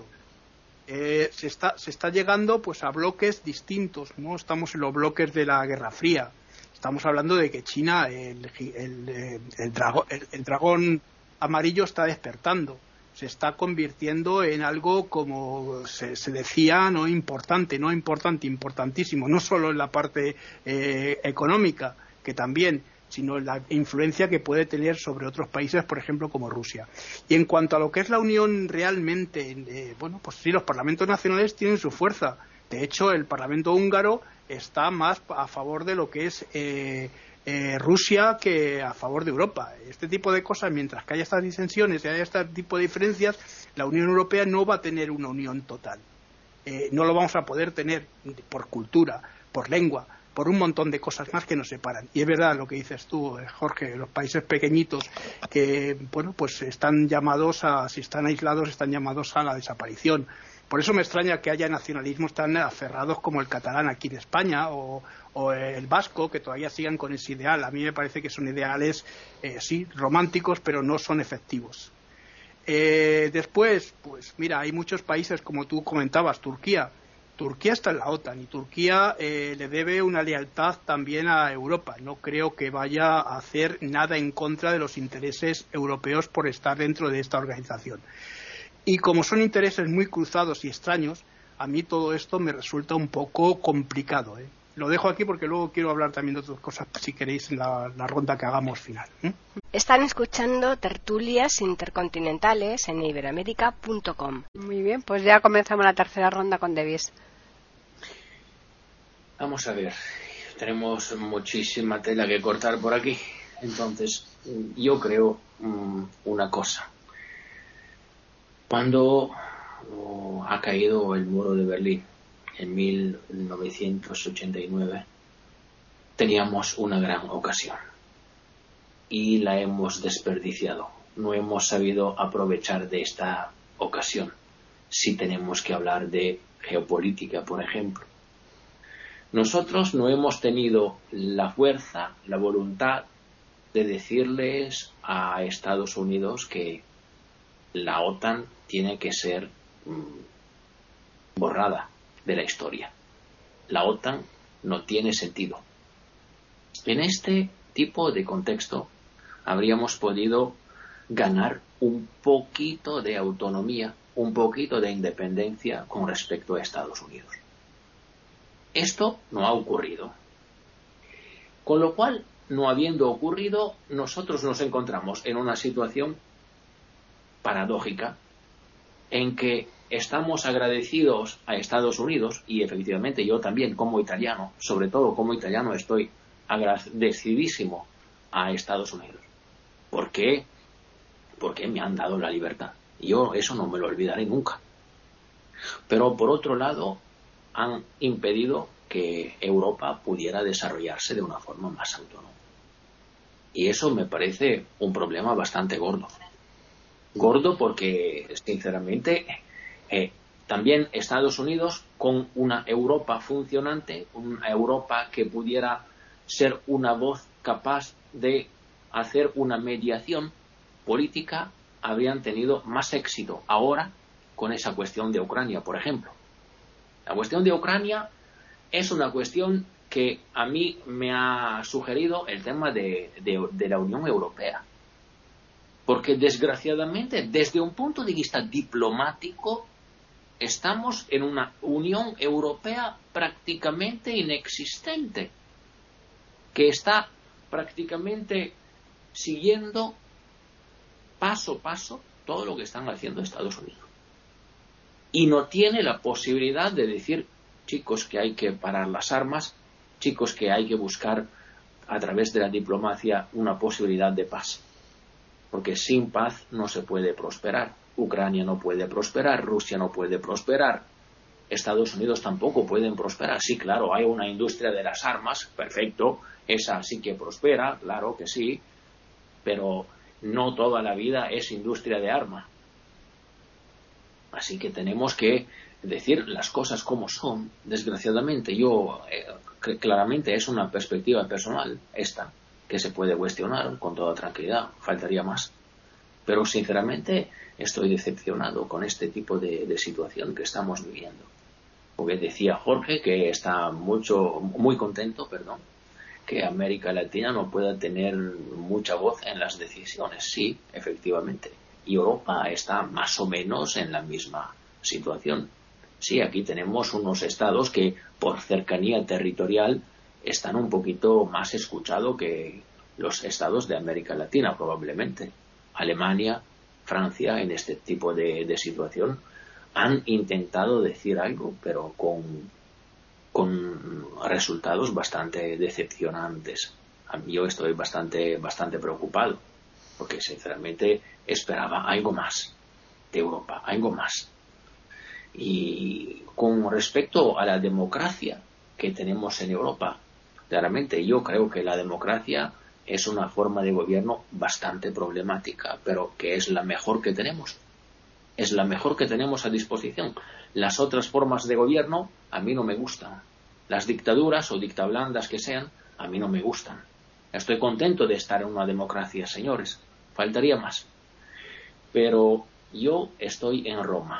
Eh, se está se está llegando pues a bloques distintos, no estamos en los bloques de la Guerra Fría. Estamos hablando de que China, el, el, el, el, dragón, el, el dragón amarillo está despertando, se está convirtiendo en algo, como se, se decía, no importante, no importante, importantísimo, no solo en la parte eh, económica, que también, sino la influencia que puede tener sobre otros países, por ejemplo, como Rusia. Y en cuanto a lo que es la Unión realmente, eh, bueno, pues sí, los parlamentos nacionales tienen su fuerza. De hecho, el Parlamento húngaro está más a favor de lo que es eh, eh, Rusia que a favor de Europa. Este tipo de cosas, mientras que haya estas disensiones y haya este tipo de diferencias, la Unión Europea no va a tener una unión total. Eh, no lo vamos a poder tener por cultura, por lengua, por un montón de cosas más que nos separan. Y es verdad lo que dices tú, Jorge, los países pequeñitos que, bueno, pues están llamados a, si están aislados, están llamados a la desaparición. Por eso me extraña que haya nacionalismos tan aferrados como el catalán aquí en España o, o el vasco, que todavía sigan con ese ideal. A mí me parece que son ideales, eh, sí, románticos, pero no son efectivos. Eh, después, pues mira, hay muchos países, como tú comentabas, Turquía. Turquía está en la OTAN y Turquía eh, le debe una lealtad también a Europa. No creo que vaya a hacer nada en contra de los intereses europeos por estar dentro de esta organización. Y como son intereses muy cruzados y extraños, a mí todo esto me resulta un poco complicado, ¿eh? Lo dejo aquí porque luego quiero hablar también de otras cosas, si queréis, en la, la ronda que hagamos final, ¿eh? Están escuchando Tertulias Intercontinentales en iberoamérica punto com. Muy bien, pues ya comenzamos la tercera ronda con Davis. Vamos a ver, tenemos muchísima tela que cortar por aquí. Entonces, yo creo um, una cosa. Cuando oh, ha caído el muro de Berlín en mil novecientos ochenta y nueve, teníamos una gran ocasión y la hemos desperdiciado. No hemos sabido aprovechar de esta ocasión. Si tenemos que hablar de geopolítica, por ejemplo, nosotros no hemos tenido la fuerza, la voluntad de decirles a Estados Unidos que la OTAN tiene que ser mmm, borrada de la historia. La OTAN no tiene sentido. En este tipo de contexto habríamos podido ganar un poquito de autonomía, un poquito de independencia con respecto a Estados Unidos. Esto no ha ocurrido. Con lo cual, no habiendo ocurrido, nosotros nos encontramos en una situación paradójica en que estamos agradecidos a Estados Unidos, y efectivamente yo también como italiano, sobre todo como italiano, estoy agradecidísimo a Estados Unidos. ¿Por qué? Porque me han dado la libertad. Yo eso no me lo olvidaré nunca. Pero por otro lado, han impedido que Europa pudiera desarrollarse de una forma más autónoma. Y eso me parece un problema bastante gordo. Gordo porque, sinceramente, eh, también Estados Unidos, con una Europa funcionante, una Europa que pudiera ser una voz capaz de hacer una mediación política, habrían tenido más éxito ahora con esa cuestión de Ucrania, por ejemplo. La cuestión de Ucrania es una cuestión que a mí me ha sugerido el tema de, de, de la Unión Europea. Porque desgraciadamente, desde un punto de vista diplomático, estamos en una Unión Europea prácticamente inexistente, que está prácticamente siguiendo paso a paso todo lo que están haciendo Estados Unidos. Y no tiene la posibilidad de decir, chicos, que hay que parar las armas, chicos, que hay que buscar a través de la diplomacia una posibilidad de paz. Porque sin paz no se puede prosperar. Ucrania no puede prosperar, Rusia no puede prosperar, Estados Unidos tampoco pueden prosperar. Sí, claro, hay una industria de las armas, perfecto, esa sí que prospera, claro que sí, pero no toda la vida es industria de armas. Así que tenemos que decir las cosas como son. Desgraciadamente, yo eh, claramente es una perspectiva personal esta, que se puede cuestionar con toda tranquilidad, faltaría más. Pero sinceramente estoy decepcionado con este tipo de, de situación que estamos viviendo. Porque decía Jorge que está mucho, muy contento, perdón, que América Latina no pueda tener mucha voz en las decisiones. Sí, efectivamente. Y Europa está más o menos en la misma situación. Sí, aquí tenemos unos estados que por cercanía territorial están un poquito más escuchados que los estados de América Latina, probablemente. Alemania, Francia, en este tipo de, de situación, han intentado decir algo, pero con, con resultados bastante decepcionantes. Yo estoy bastante, bastante preocupado, porque sinceramente esperaba algo más de Europa, algo más. Y con respecto a la democracia que tenemos en Europa, claramente yo creo que la democracia es una forma de gobierno bastante problemática, pero que es la mejor que tenemos. Es la mejor que tenemos a disposición. Las otras formas de gobierno a mí no me gustan. Las dictaduras o dictablandas que sean, a mí no me gustan. Estoy contento de estar en una democracia, señores. Faltaría más. Pero yo estoy en Roma.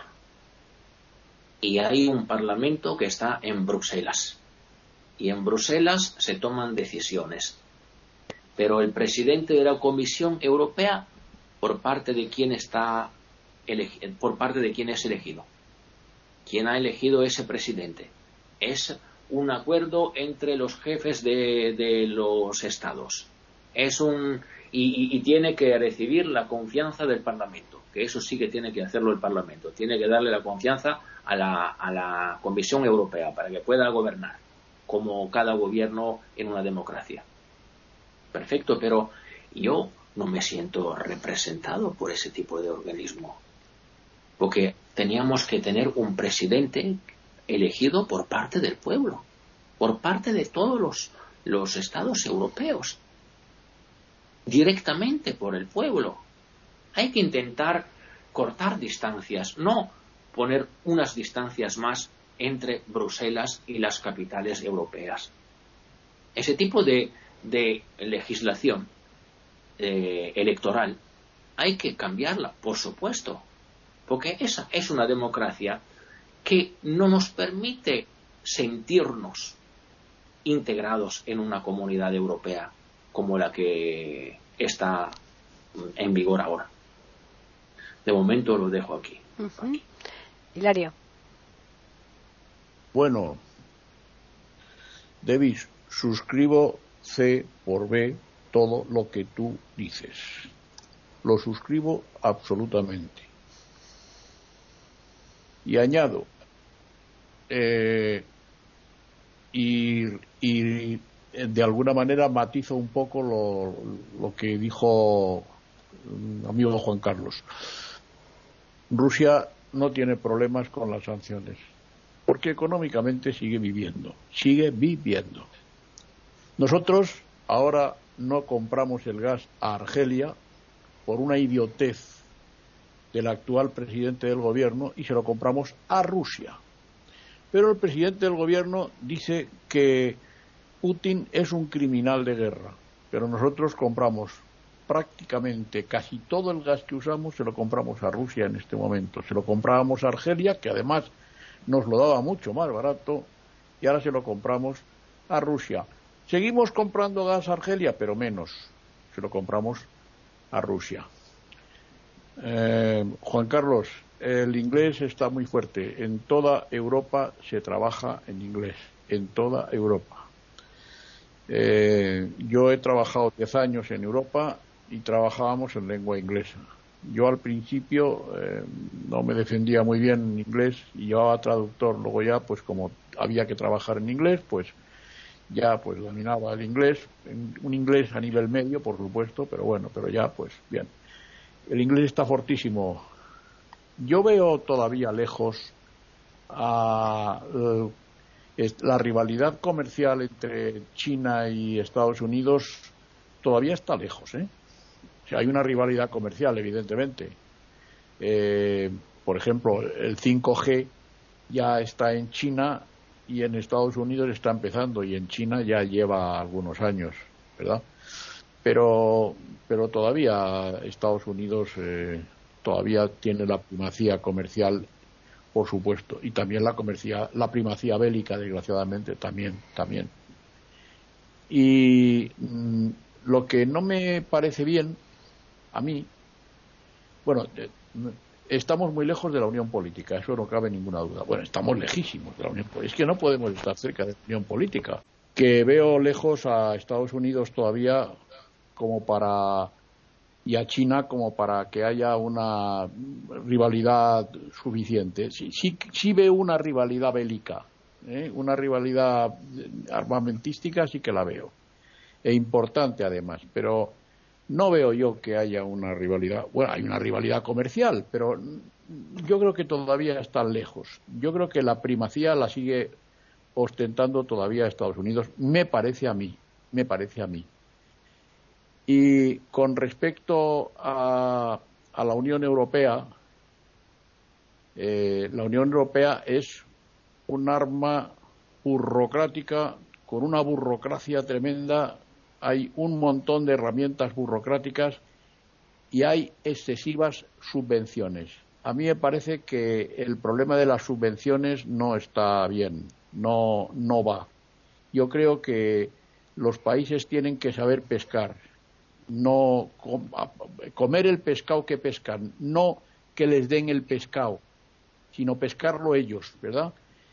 Y hay un parlamento que está en Bruselas. Y en Bruselas se toman decisiones. Pero el presidente de la Comisión Europea, por parte de quién está elegi- por parte de quién es elegido. ¿Quién ha elegido ese presidente? Es un acuerdo entre los jefes de, de los estados. Es un y, y, y tiene que recibir la confianza del Parlamento, que eso sí que tiene que hacerlo el Parlamento. Tiene que darle la confianza a la, a la Comisión Europea para que pueda gobernar, como cada gobierno en una democracia. Perfecto, pero yo no me siento representado por ese tipo de organismo, porque teníamos que tener un presidente elegido por parte del pueblo, por parte de todos los, los estados europeos, directamente por el pueblo. Hay que intentar cortar distancias, no poner unas distancias más entre Bruselas y las capitales europeas. Ese tipo de de legislación eh, electoral hay que cambiarla, por supuesto, porque esa es una democracia que no nos permite sentirnos integrados en una comunidad europea como la que está en vigor ahora. De momento lo dejo aquí. Uh-huh. Hilario. Bueno, Davis, suscribo C por B todo lo que tú dices. Lo suscribo absolutamente. Y añado, eh, y, y de alguna manera matizo un poco lo, lo que dijo mi amigo Juan Carlos. Rusia no tiene problemas con las sanciones, porque económicamente sigue viviendo, sigue viviendo. Nosotros ahora no compramos el gas a Argelia por una idiotez del actual presidente del gobierno y se lo compramos a Rusia. Pero el presidente del gobierno dice que Putin es un criminal de guerra, pero nosotros compramos prácticamente casi todo el gas que usamos, se lo compramos a Rusia en este momento. Se lo comprábamos a Argelia, que además nos lo daba mucho más barato, y ahora se lo compramos a Rusia. Seguimos comprando gas a Argelia, pero menos. Se lo compramos a Rusia. Eh, Juan Carlos, el inglés está muy fuerte. En toda Europa se trabaja en inglés. En toda Europa. Eh, yo he trabajado diez años en Europa y trabajábamos en lengua inglesa. Yo al principio eh, no me defendía muy bien en inglés y llevaba traductor. Luego ya, pues como había que trabajar en inglés, pues ya pues dominaba el inglés, un inglés a nivel medio, por supuesto, pero bueno, pero ya pues bien. El inglés está fortísimo. Yo veo todavía lejos a eh, la rivalidad comercial entre China y Estados Unidos, todavía está lejos, ¿eh? O sea, hay una rivalidad comercial, evidentemente. Eh, por ejemplo, el cinco G ya está en China y en Estados Unidos está empezando, y en China ya lleva algunos años, ¿verdad? Pero, pero todavía Estados Unidos eh, todavía tiene la primacía comercial, por supuesto, y también la comercia, la primacía bélica, desgraciadamente, también, también. Y mmm, lo que no me parece bien a mí, bueno, eh, estamos muy lejos de la unión política, eso no cabe ninguna duda. Bueno, estamos lejísimos de la unión política, es que no podemos estar cerca de la unión política. Que veo lejos a Estados Unidos todavía como para, y a China como para que haya una rivalidad suficiente. Sí, sí, sí veo una rivalidad bélica, ¿eh? Una rivalidad armamentística sí que la veo, e importante además, pero no veo yo que haya una rivalidad. Bueno, hay una rivalidad comercial, pero yo creo que todavía están lejos. Yo creo que la primacía la sigue ostentando todavía Estados Unidos, me parece a mí, me parece a mí. Y con respecto a, a la Unión Europea, eh, la Unión Europea es un arma burocrática, con una burocracia tremenda. Hay un montón de herramientas burocráticas y hay excesivas subvenciones. A mí me parece que el problema de las subvenciones no está bien, no, no va. Yo creo que los países tienen que saber pescar, no comer el pescado que pescan, no que les den el pescado, sino pescarlo ellos, ¿verdad?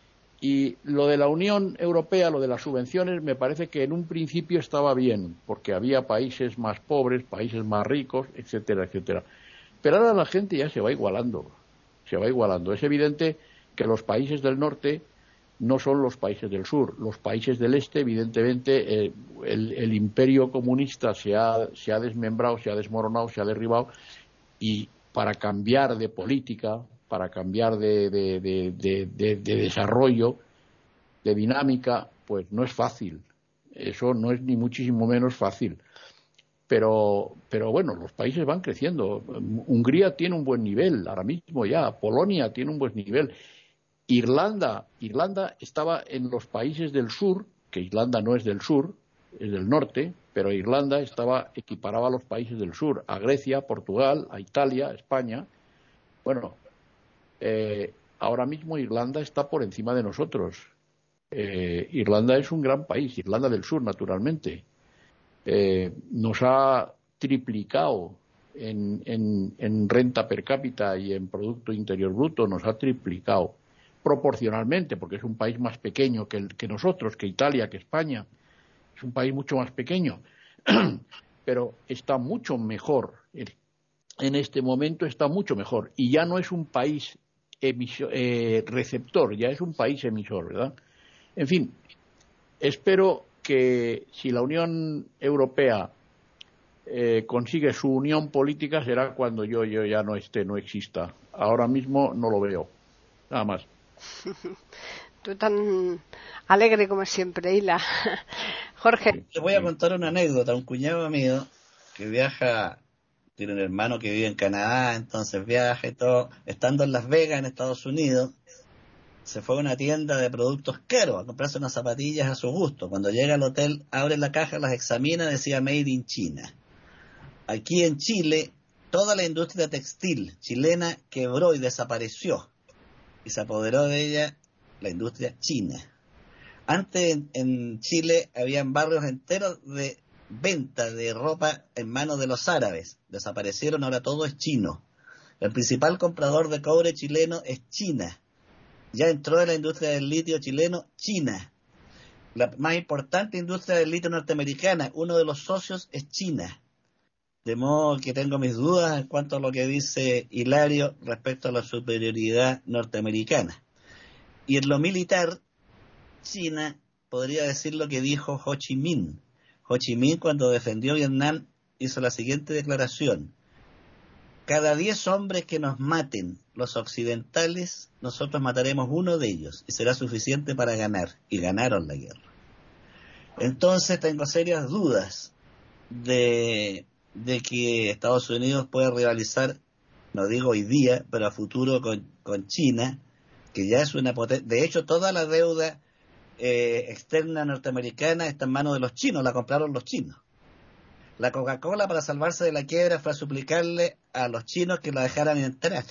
Y lo de la Unión Europea, lo de las subvenciones, me parece que en un principio estaba bien, porque había países más pobres, países más ricos, etcétera, etcétera. Pero ahora la gente ya se va igualando, se va igualando. Es evidente que los países del norte no son los países del sur. Los países del este, evidentemente, eh, el, el imperio comunista se ha, se ha desmembrado, se ha desmoronado, se ha derribado, y para cambiar de política, para cambiar de, de, de, de, de, de desarrollo, de dinámica, pues no es fácil. Eso no es ni muchísimo menos fácil. Pero, pero bueno, los países van creciendo. Hungría tiene un buen nivel ahora mismo ya. Polonia tiene un buen nivel. Irlanda, Irlanda estaba en los países del sur, que Irlanda no es del sur, es del norte, pero Irlanda estaba equiparaba a los países del sur, a Grecia, Portugal, a Italia, a España. Bueno, Eh, ahora mismo Irlanda está por encima de nosotros. Eh, Irlanda es un gran país, Irlanda del Sur, naturalmente. Eh, nos ha triplicado en, en, en renta per cápita y en Producto Interior Bruto, nos ha triplicado proporcionalmente, porque es un país más pequeño que, el, que nosotros, que Italia, que España. Es un país mucho más pequeño, pero está mucho mejor. En este momento está mucho mejor, y ya no es un país emisor, eh, receptor, ya es un país emisor, ¿verdad? En fin, espero que si la Unión Europea eh, consigue su unión política, será cuando yo, yo ya no esté, no exista. Ahora mismo no lo veo, nada más. Tú tan alegre como siempre, Hila. Jorge. Te voy a contar una anécdota. Un cuñado mío que viaja tiene un hermano que vive en Canadá, entonces viaja y todo. Estando en Las Vegas, en Estados Unidos, se fue a una tienda de productos caros a comprarse unas zapatillas a su gusto. Cuando llega al hotel, abre la caja, las examina, decía Made in China. Aquí en Chile, toda la industria textil chilena quebró y desapareció. Y se apoderó de ella la industria china. Antes en, en Chile habían barrios enteros de venta de ropa en manos de los árabes. Desaparecieron, ahora todo es chino. El principal comprador de cobre chileno es China. Ya entró en la industria del litio chileno China. La más importante industria del litio norteamericana, uno de los socios es China. De modo que tengo mis dudas en cuanto a lo que dice Hilario respecto a la superioridad norteamericana. Y en lo militar, China podría decir lo que dijo Ho Chi Minh. Ho Chi Minh, cuando defendió Vietnam, hizo la siguiente declaración: cada diez hombres que nos maten los occidentales, nosotros mataremos uno de ellos y será suficiente para ganar. Y ganaron la guerra. Entonces tengo serias dudas de, de que Estados Unidos pueda rivalizar, no digo hoy día, pero a futuro con, con China, que ya es una potencia. De hecho, toda la deuda eh, externa norteamericana está en manos de los chinos, la compraron los chinos. La Coca-Cola, para salvarse de la quiebra, fue a suplicarle a los chinos que la dejaran entrar.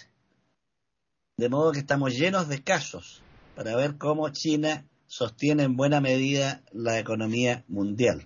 De modo que estamos llenos de casos para ver cómo China sostiene en buena medida la economía mundial.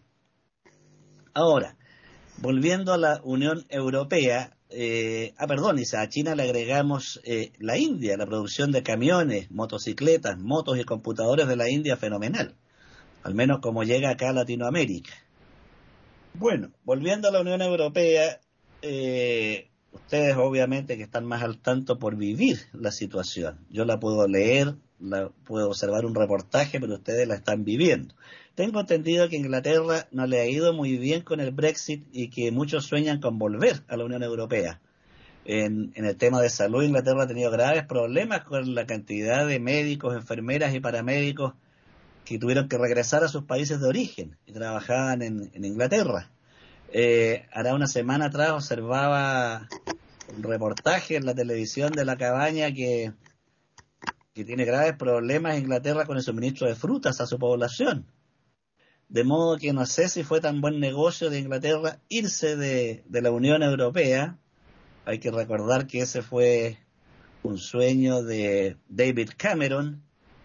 Ahora, volviendo a la Unión Europea, eh, ah, perdón, y a China le agregamos eh, la India, la producción de camiones, motocicletas, motos y computadores de la India fenomenal, al menos como llega acá a Latinoamérica. Bueno, volviendo a la Unión Europea, eh, ustedes obviamente que están más al tanto por vivir la situación. Yo la puedo leer, la puedo observar un reportaje, pero ustedes la están viviendo. Tengo entendido que Inglaterra no le ha ido muy bien con el Brexit y que muchos sueñan con volver a la Unión Europea. En, en el tema de salud, Inglaterra ha tenido graves problemas con la cantidad de médicos, enfermeras y paramédicos que tuvieron que regresar a sus países de origen y trabajaban en, en Inglaterra. Eh, hará una semana atrás observaba un reportaje en la televisión de La Cabaña que, que tiene graves problemas en Inglaterra con el suministro de frutas a su población. De modo que no sé si fue tan buen negocio de Inglaterra irse de, de la Unión Europea. Hay que recordar que ese fue un sueño de David Cameron,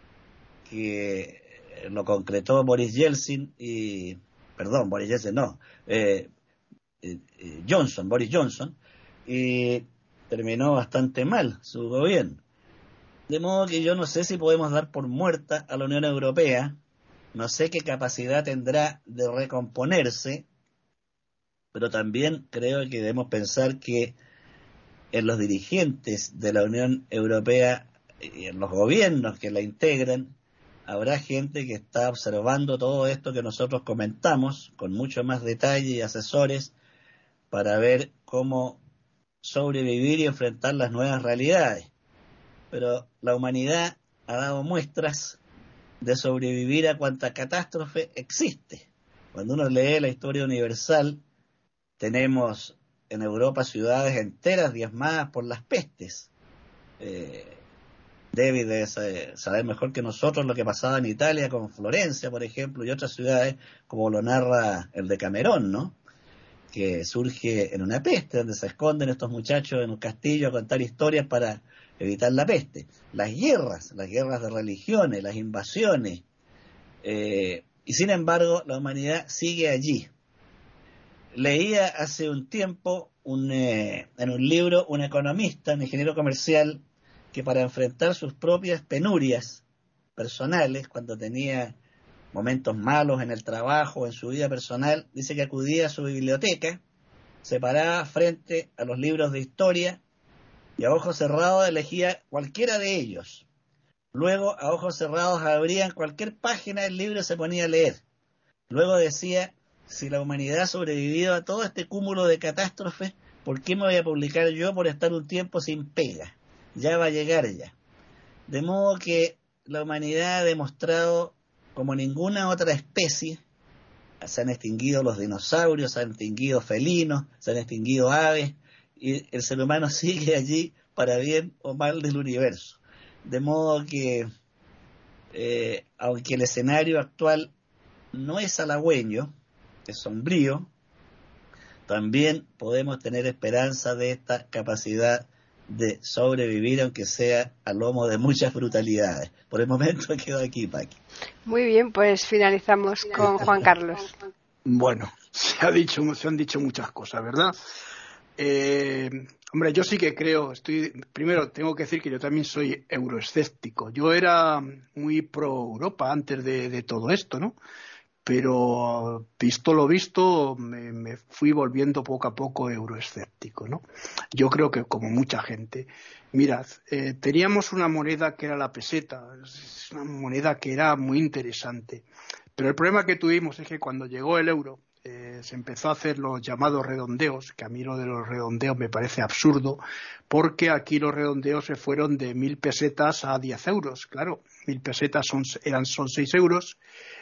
que lo concretó Boris Yeltsin y, perdón, Boris Yeltsin no, eh, eh, Johnson, Boris Johnson, y terminó bastante mal su gobierno. De modo que yo no sé si podemos dar por muerta a la Unión Europea, no sé qué capacidad tendrá de recomponerse, pero también creo que debemos pensar que en los dirigentes de la Unión Europea y en los gobiernos que la integran, habrá gente que está observando todo esto que nosotros comentamos con mucho más detalle y asesores para ver cómo sobrevivir y enfrentar las nuevas realidades. Pero la humanidad ha dado muestras de sobrevivir a cuanta catástrofe existe. Cuando uno lee la historia universal, tenemos en Europa ciudades enteras diezmadas por las pestes. Eh, David debe saber mejor que nosotros lo que pasaba en Italia con Florencia, por ejemplo, y otras ciudades, como lo narra el de Camerón, ¿no? Que surge en una peste, donde se esconden estos muchachos en un castillo a contar historias para evitar la peste. Las guerras, las guerras de religiones, las invasiones, eh, y sin embargo la humanidad sigue allí. Leía hace un tiempo un, eh, en un libro un economista, un ingeniero comercial, que para enfrentar sus propias penurias personales, cuando tenía momentos malos en el trabajo, en su vida personal, dice que acudía a su biblioteca, se paraba frente a los libros de historia y a ojos cerrados elegía cualquiera de ellos. Luego, a ojos cerrados, abrían cualquier página del libro y se ponía a leer. Luego decía: si la humanidad ha sobrevivido a todo este cúmulo de catástrofes, ¿por qué me voy a publicar yo por estar un tiempo sin pega? Ya va a llegar ya. De modo que la humanidad ha demostrado, como ninguna otra especie, se han extinguido los dinosaurios, se han extinguido felinos, se han extinguido aves, y el ser humano sigue allí para bien o mal del universo. De modo que, eh, aunque el escenario actual no es halagüeño, es sombrío, también podemos tener esperanza de esta capacidad de sobrevivir, aunque sea a lomo de muchas brutalidades. Por el momento quedo aquí, Paqui. Muy bien, pues finalizamos con Juan Carlos. Bueno, se ha dicho, se han dicho muchas cosas, ¿verdad? Eh, hombre, yo sí que creo, estoy, primero tengo que decir que yo también soy euroescéptico. Yo era muy pro Europa antes de, de todo esto, ¿no? Pero visto lo visto, me, me fui volviendo poco a poco euroescéptico, ¿no? Yo creo que como mucha gente. Mirad, eh, teníamos una moneda que era la peseta, es una moneda que era muy interesante. Pero el problema que tuvimos es que cuando llegó el euro, eh, se empezó a hacer los llamados redondeos, que a mí lo de los redondeos me parece absurdo, porque aquí los redondeos se fueron de mil pesetas a diez euros. Claro, mil pesetas son, eran, son seis euros,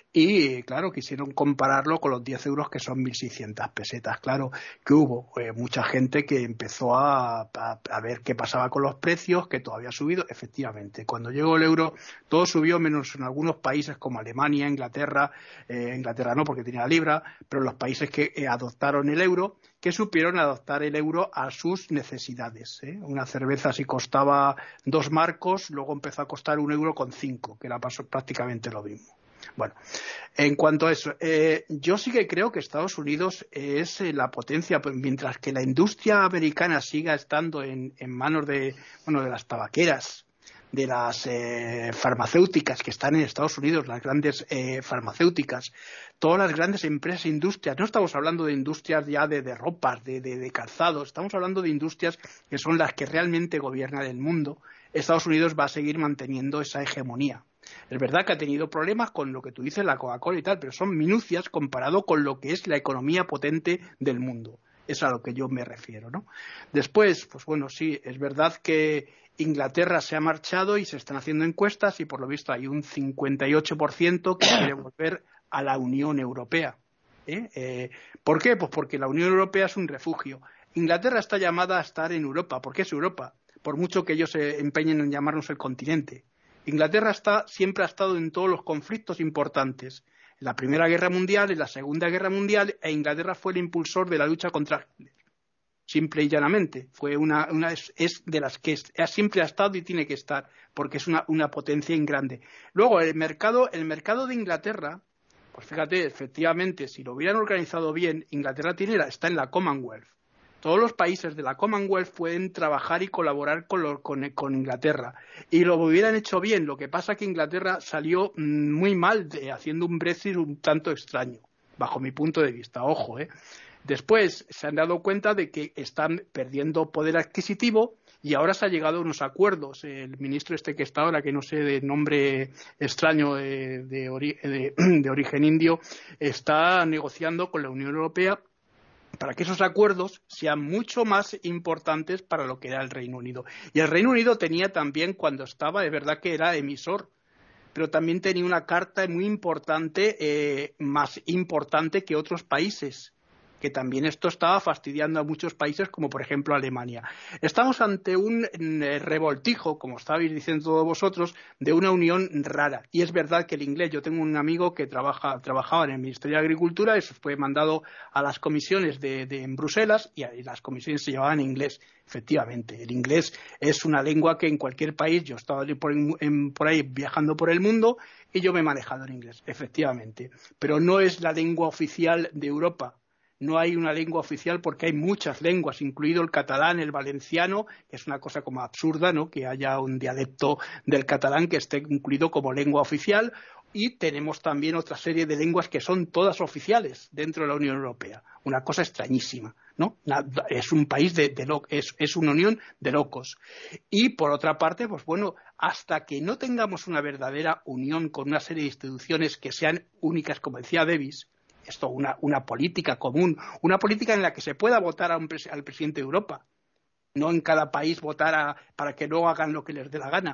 y claro, quisieron compararlo con los diez euros, que son mil seiscientas pesetas. Claro que hubo eh, mucha gente que empezó a, a, a ver qué pasaba con los precios, que todavía ha subido. Efectivamente, cuando llegó el euro, todo subió, menos en algunos países como Alemania, Inglaterra, eh, Inglaterra no, porque tenía la libra, pero los países que eh, adoptaron el euro, que supieron adoptar el euro a sus necesidades, ¿eh? Una cerveza si costaba dos marcos, luego empezó a costar un euro con cinco, que era prácticamente lo mismo. Bueno, en cuanto a eso, eh, yo sí que creo que Estados Unidos es eh, la potencia, mientras que la industria americana siga estando en, en manos de, bueno, de las tabaqueras, de las eh, farmacéuticas que están en Estados Unidos, las grandes eh, farmacéuticas, todas las grandes empresas e industrias. No estamos hablando de industrias ya de, de ropas, de, de, de calzados, estamos hablando de industrias que son las que realmente gobiernan el mundo. Estados Unidos va a seguir manteniendo esa hegemonía. Es verdad que ha tenido problemas con lo que tú dices, la Coca-Cola y tal, pero son minucias comparado con lo que es la economía potente del mundo. Es a lo que yo me refiero, ¿no? Después, pues bueno, sí, es verdad que Inglaterra se ha marchado y se están haciendo encuestas y por lo visto hay un cincuenta y ocho por ciento que quiere volver a la Unión Europea. ¿Eh? Eh, ¿Por qué? Pues porque la Unión Europea es un refugio. Inglaterra está llamada a estar en Europa. ¿Por qué es Europa? Por mucho que ellos se empeñen en llamarnos el continente. Inglaterra está, siempre ha estado en todos los conflictos importantes. En la Primera Guerra Mundial, en la Segunda Guerra Mundial, e Inglaterra fue el impulsor de la lucha contra Hitler. Simple y llanamente. Fue una, una es, es de las que es, siempre ha estado y tiene que estar, porque es una, una potencia en grande. Luego, el mercado, el mercado de Inglaterra, pues fíjate, efectivamente, si lo hubieran organizado bien, Inglaterra tiene, está en la Commonwealth. Todos los países de la Commonwealth pueden trabajar y colaborar con, lo, con, con Inglaterra. Y lo hubieran hecho bien. Lo que pasa es que Inglaterra salió muy mal de, haciendo un Brexit un tanto extraño, bajo mi punto de vista. Ojo, ¿eh? Después se han dado cuenta de que están perdiendo poder adquisitivo y ahora se ha llegado a unos acuerdos. El ministro este que está ahora, que no sé de nombre extraño de, de, ori, de, de origen indio, está negociando con la Unión Europea para que esos acuerdos sean mucho más importantes para lo que era el Reino Unido. Y el Reino Unido tenía también, cuando estaba, es verdad que era emisor, pero también tenía una carta muy importante, eh, más importante que otros países, que también esto estaba fastidiando a muchos países, como por ejemplo Alemania. Estamos ante un eh, revoltijo, como estabais diciendo todos vosotros, de una unión rara. Y es verdad que el inglés, yo tengo un amigo que trabaja, trabajaba en el Ministerio de Agricultura, eso fue mandado a las comisiones de, de, en Bruselas y, y las comisiones se llevaban en inglés. Efectivamente, el inglés es una lengua que en cualquier país, yo he estado por, en, por ahí viajando por el mundo y yo me he manejado en inglés, efectivamente. Pero no es la lengua oficial de Europa. No hay una lengua oficial porque hay muchas lenguas, incluido el catalán, el valenciano, que es una cosa como absurda, ¿no? Que haya un dialecto del catalán que esté incluido como lengua oficial, y tenemos también otra serie de lenguas que son todas oficiales dentro de la Unión Europea. Una cosa extrañísima, ¿no? Es un país de, de lo, es, es una unión de locos. Y por otra parte, pues bueno, hasta que no tengamos una verdadera unión con una serie de instituciones que sean únicas, como decía Davis, esto, una, una política común, una política en la que se pueda votar a un pres- al presidente de Europa, no en cada país votar a, para que luego hagan lo que les dé la gana.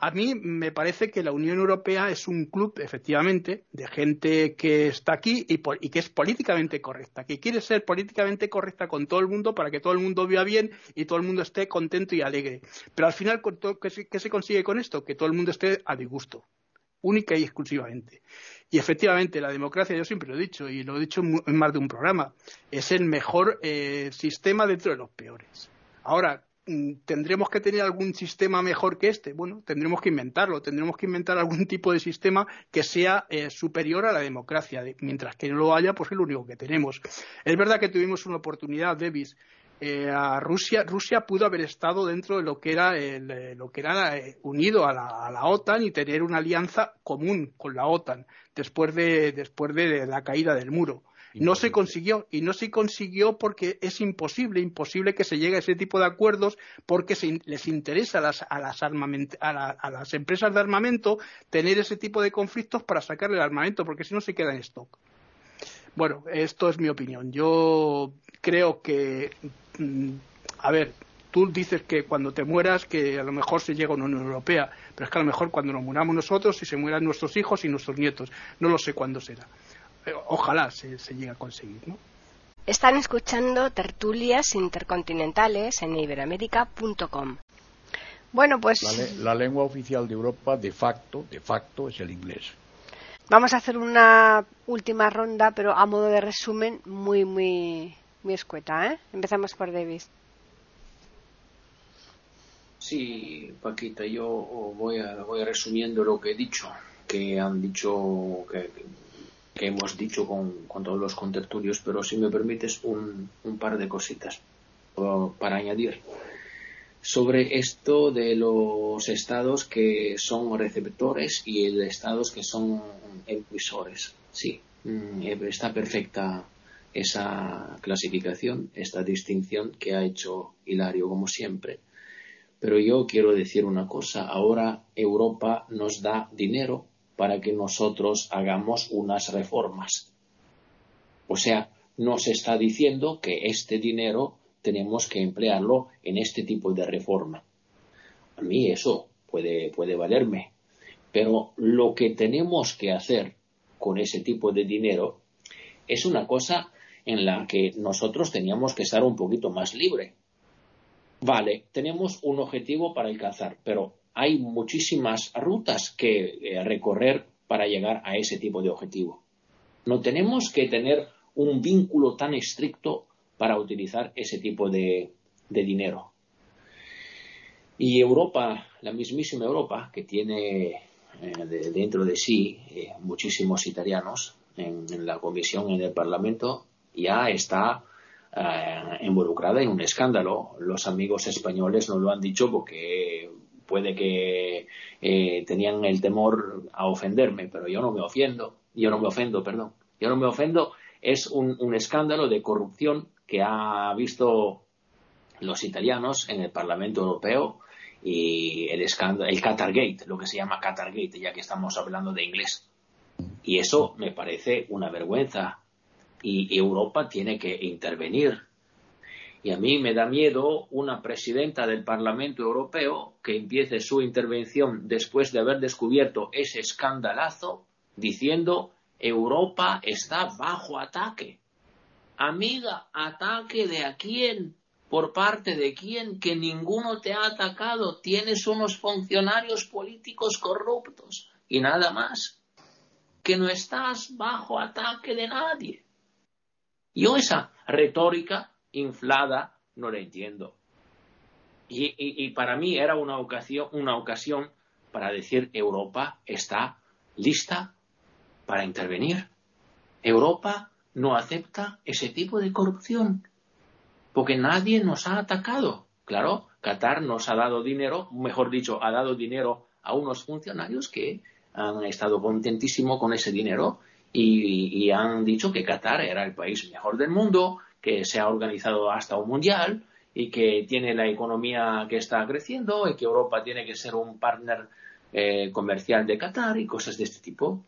a mí me parece que la Unión Europea es un club, efectivamente, de gente que está aquí y, y que es políticamente correcta, que quiere ser políticamente correcta con todo el mundo para que todo el mundo viva bien y todo el mundo esté contento y alegre. Pero al final, ¿qué se, qué se consigue con esto? Que todo el mundo esté a disgusto, única y exclusivamente. Y efectivamente, la democracia, yo siempre lo he dicho, y lo he dicho en más de un programa, es el mejor eh, sistema dentro de los peores. Ahora, ¿tendremos que tener algún sistema mejor que este? Bueno, tendremos que inventarlo, tendremos que inventar algún tipo de sistema que sea eh, superior a la democracia. Mientras que no lo haya, pues es lo único que tenemos. Es verdad que tuvimos una oportunidad, Davis. Eh, a Rusia, Rusia pudo haber estado dentro de lo que era, el, lo que era eh, unido a la, a la OTAN y tener una alianza común con la OTAN después de, después de la caída del muro. No se consiguió, y no se consiguió porque es imposible, imposible que se llegue a ese tipo de acuerdos porque se, les interesa a las, a, las armament, a, la, a las empresas de armamento tener ese tipo de conflictos para sacarle el armamento, porque si no se queda en stock. Bueno, esto es mi opinión. Yo creo que, a ver, tú dices que cuando te mueras que a lo mejor se llega a una Unión Europea, pero es que a lo mejor cuando nos muramos nosotros y se mueran nuestros hijos y nuestros nietos, no lo sé cuándo será. Ojalá se, se llegue a conseguir, ¿no? Están escuchando Tertulias Intercontinentales en iberoamérica punto com. Bueno, pues la, le, la lengua oficial de Europa de facto, de facto es el inglés. Vamos a hacer una última ronda, pero a modo de resumen muy, muy, muy escueta, ¿eh? Empezamos por Davis. Sí, Paquita, yo voy a, voy a resumiendo lo que he dicho, que han dicho, que, que hemos dicho con, con todos los contertulios, pero si me permites un, un par de cositas para añadir. Sobre esto de los estados que son receptores y los estados que son emisores. Sí, está perfecta esa clasificación, esta distinción que ha hecho Hilario, como siempre. Pero yo quiero decir una cosa. Ahora Europa nos da dinero para que nosotros hagamos unas reformas. O sea, nos está diciendo que este dinero tenemos que emplearlo en este tipo de reforma. A mí eso puede, puede valerme. Pero lo que tenemos que hacer con ese tipo de dinero es una cosa en la que nosotros teníamos que estar un poquito más libre. Vale, tenemos un objetivo para alcanzar, pero hay muchísimas rutas que eh, recorrer para llegar a ese tipo de objetivo. No tenemos que tener un vínculo tan estricto para utilizar ese tipo de, de dinero. Y Europa, la mismísima Europa, que tiene eh, de, dentro de sí eh, muchísimos italianos en, en la Comisión, en el Parlamento, ya está eh, involucrada en un escándalo. Los amigos españoles no lo han dicho porque puede que eh, tenían el temor a ofenderme, pero yo no me ofendo, yo no me ofendo, perdón, yo no me ofendo. Es un, un escándalo de corrupción que ha visto los italianos en el Parlamento Europeo y el escándalo, el Qatargate, lo que se llama Qatargate, ya que estamos hablando de inglés. Y eso me parece una vergüenza. Y Europa tiene que intervenir. Y a mí me da miedo una presidenta del Parlamento Europeo que empiece su intervención después de haber descubierto ese escandalazo diciendo Europa está bajo ataque. Amiga, ¿ataque de a quién? ¿Por parte de quién? Que ninguno te ha atacado. Tienes unos funcionarios políticos corruptos y nada más. Que no estás bajo ataque de nadie. Yo esa retórica inflada no la entiendo. Y, y, y para mí era una ocasión, una ocasión para decir Europa está lista para intervenir. Europa no acepta ese tipo de corrupción porque nadie nos ha atacado. Claro, Qatar nos ha dado dinero, mejor dicho, ha dado dinero a unos funcionarios que han estado contentísimos con ese dinero y, y han dicho que Qatar era el país mejor del mundo, que se ha organizado hasta un mundial y que tiene la economía que está creciendo y que Europa tiene que ser un partner eh, comercial de Qatar y cosas de este tipo.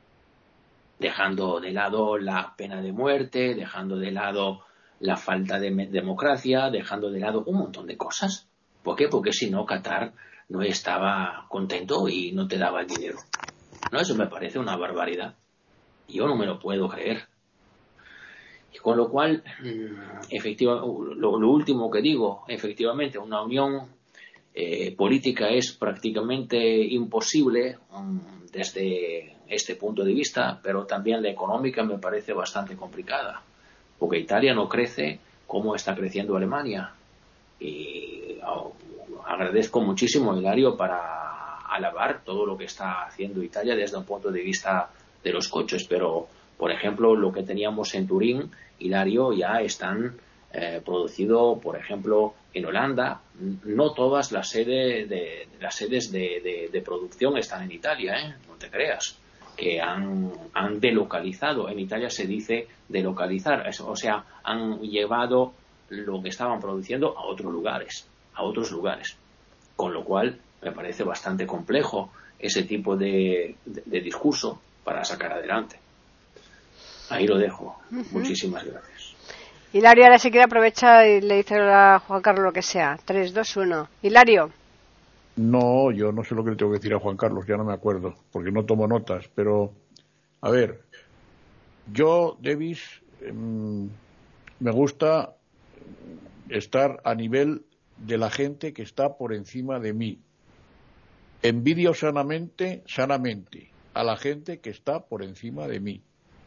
Dejando de lado la pena de muerte, dejando de lado la falta de democracia, dejando de lado un montón de cosas. ¿Por qué? Porque si no, Qatar no estaba contento y no te daba el dinero. No, eso me parece una barbaridad. Yo no me lo puedo creer. Y con lo cual, efectivamente, lo, lo último que digo, efectivamente, una unión eh, política es prácticamente imposible um, desde este punto de vista, pero también la económica me parece bastante complicada, porque Italia no crece como está creciendo Alemania. Y oh, agradezco muchísimo, Hilario, para alabar todo lo que está haciendo Italia desde un punto de vista de los coches, pero por ejemplo lo que teníamos en Turín, Hilario, ya están eh, producido, por ejemplo, en Holanda. No todas las sedes de, las sedes de, de, de producción están en Italia, ¿eh? No te creas, que han, han delocalizado. En Italia se dice delocalizar, o sea, han llevado lo que estaban produciendo a otros lugares, a otros lugares. Con lo cual me parece bastante complejo ese tipo de, de, de discurso para sacar adelante. Ahí lo dejo. Uh-huh. Muchísimas gracias. Hilario, ahora si quiere aprovecha y le dice a Juan Carlos lo que sea. tres, dos, uno. Hilario. No, yo no sé lo que le tengo que decir a Juan Carlos, ya no me acuerdo, porque no tomo notas, pero, a ver, yo, Davis, eh, me gusta estar a nivel de la gente que está por encima de mí. Envidio sanamente, sanamente, a la gente que está por encima de mí.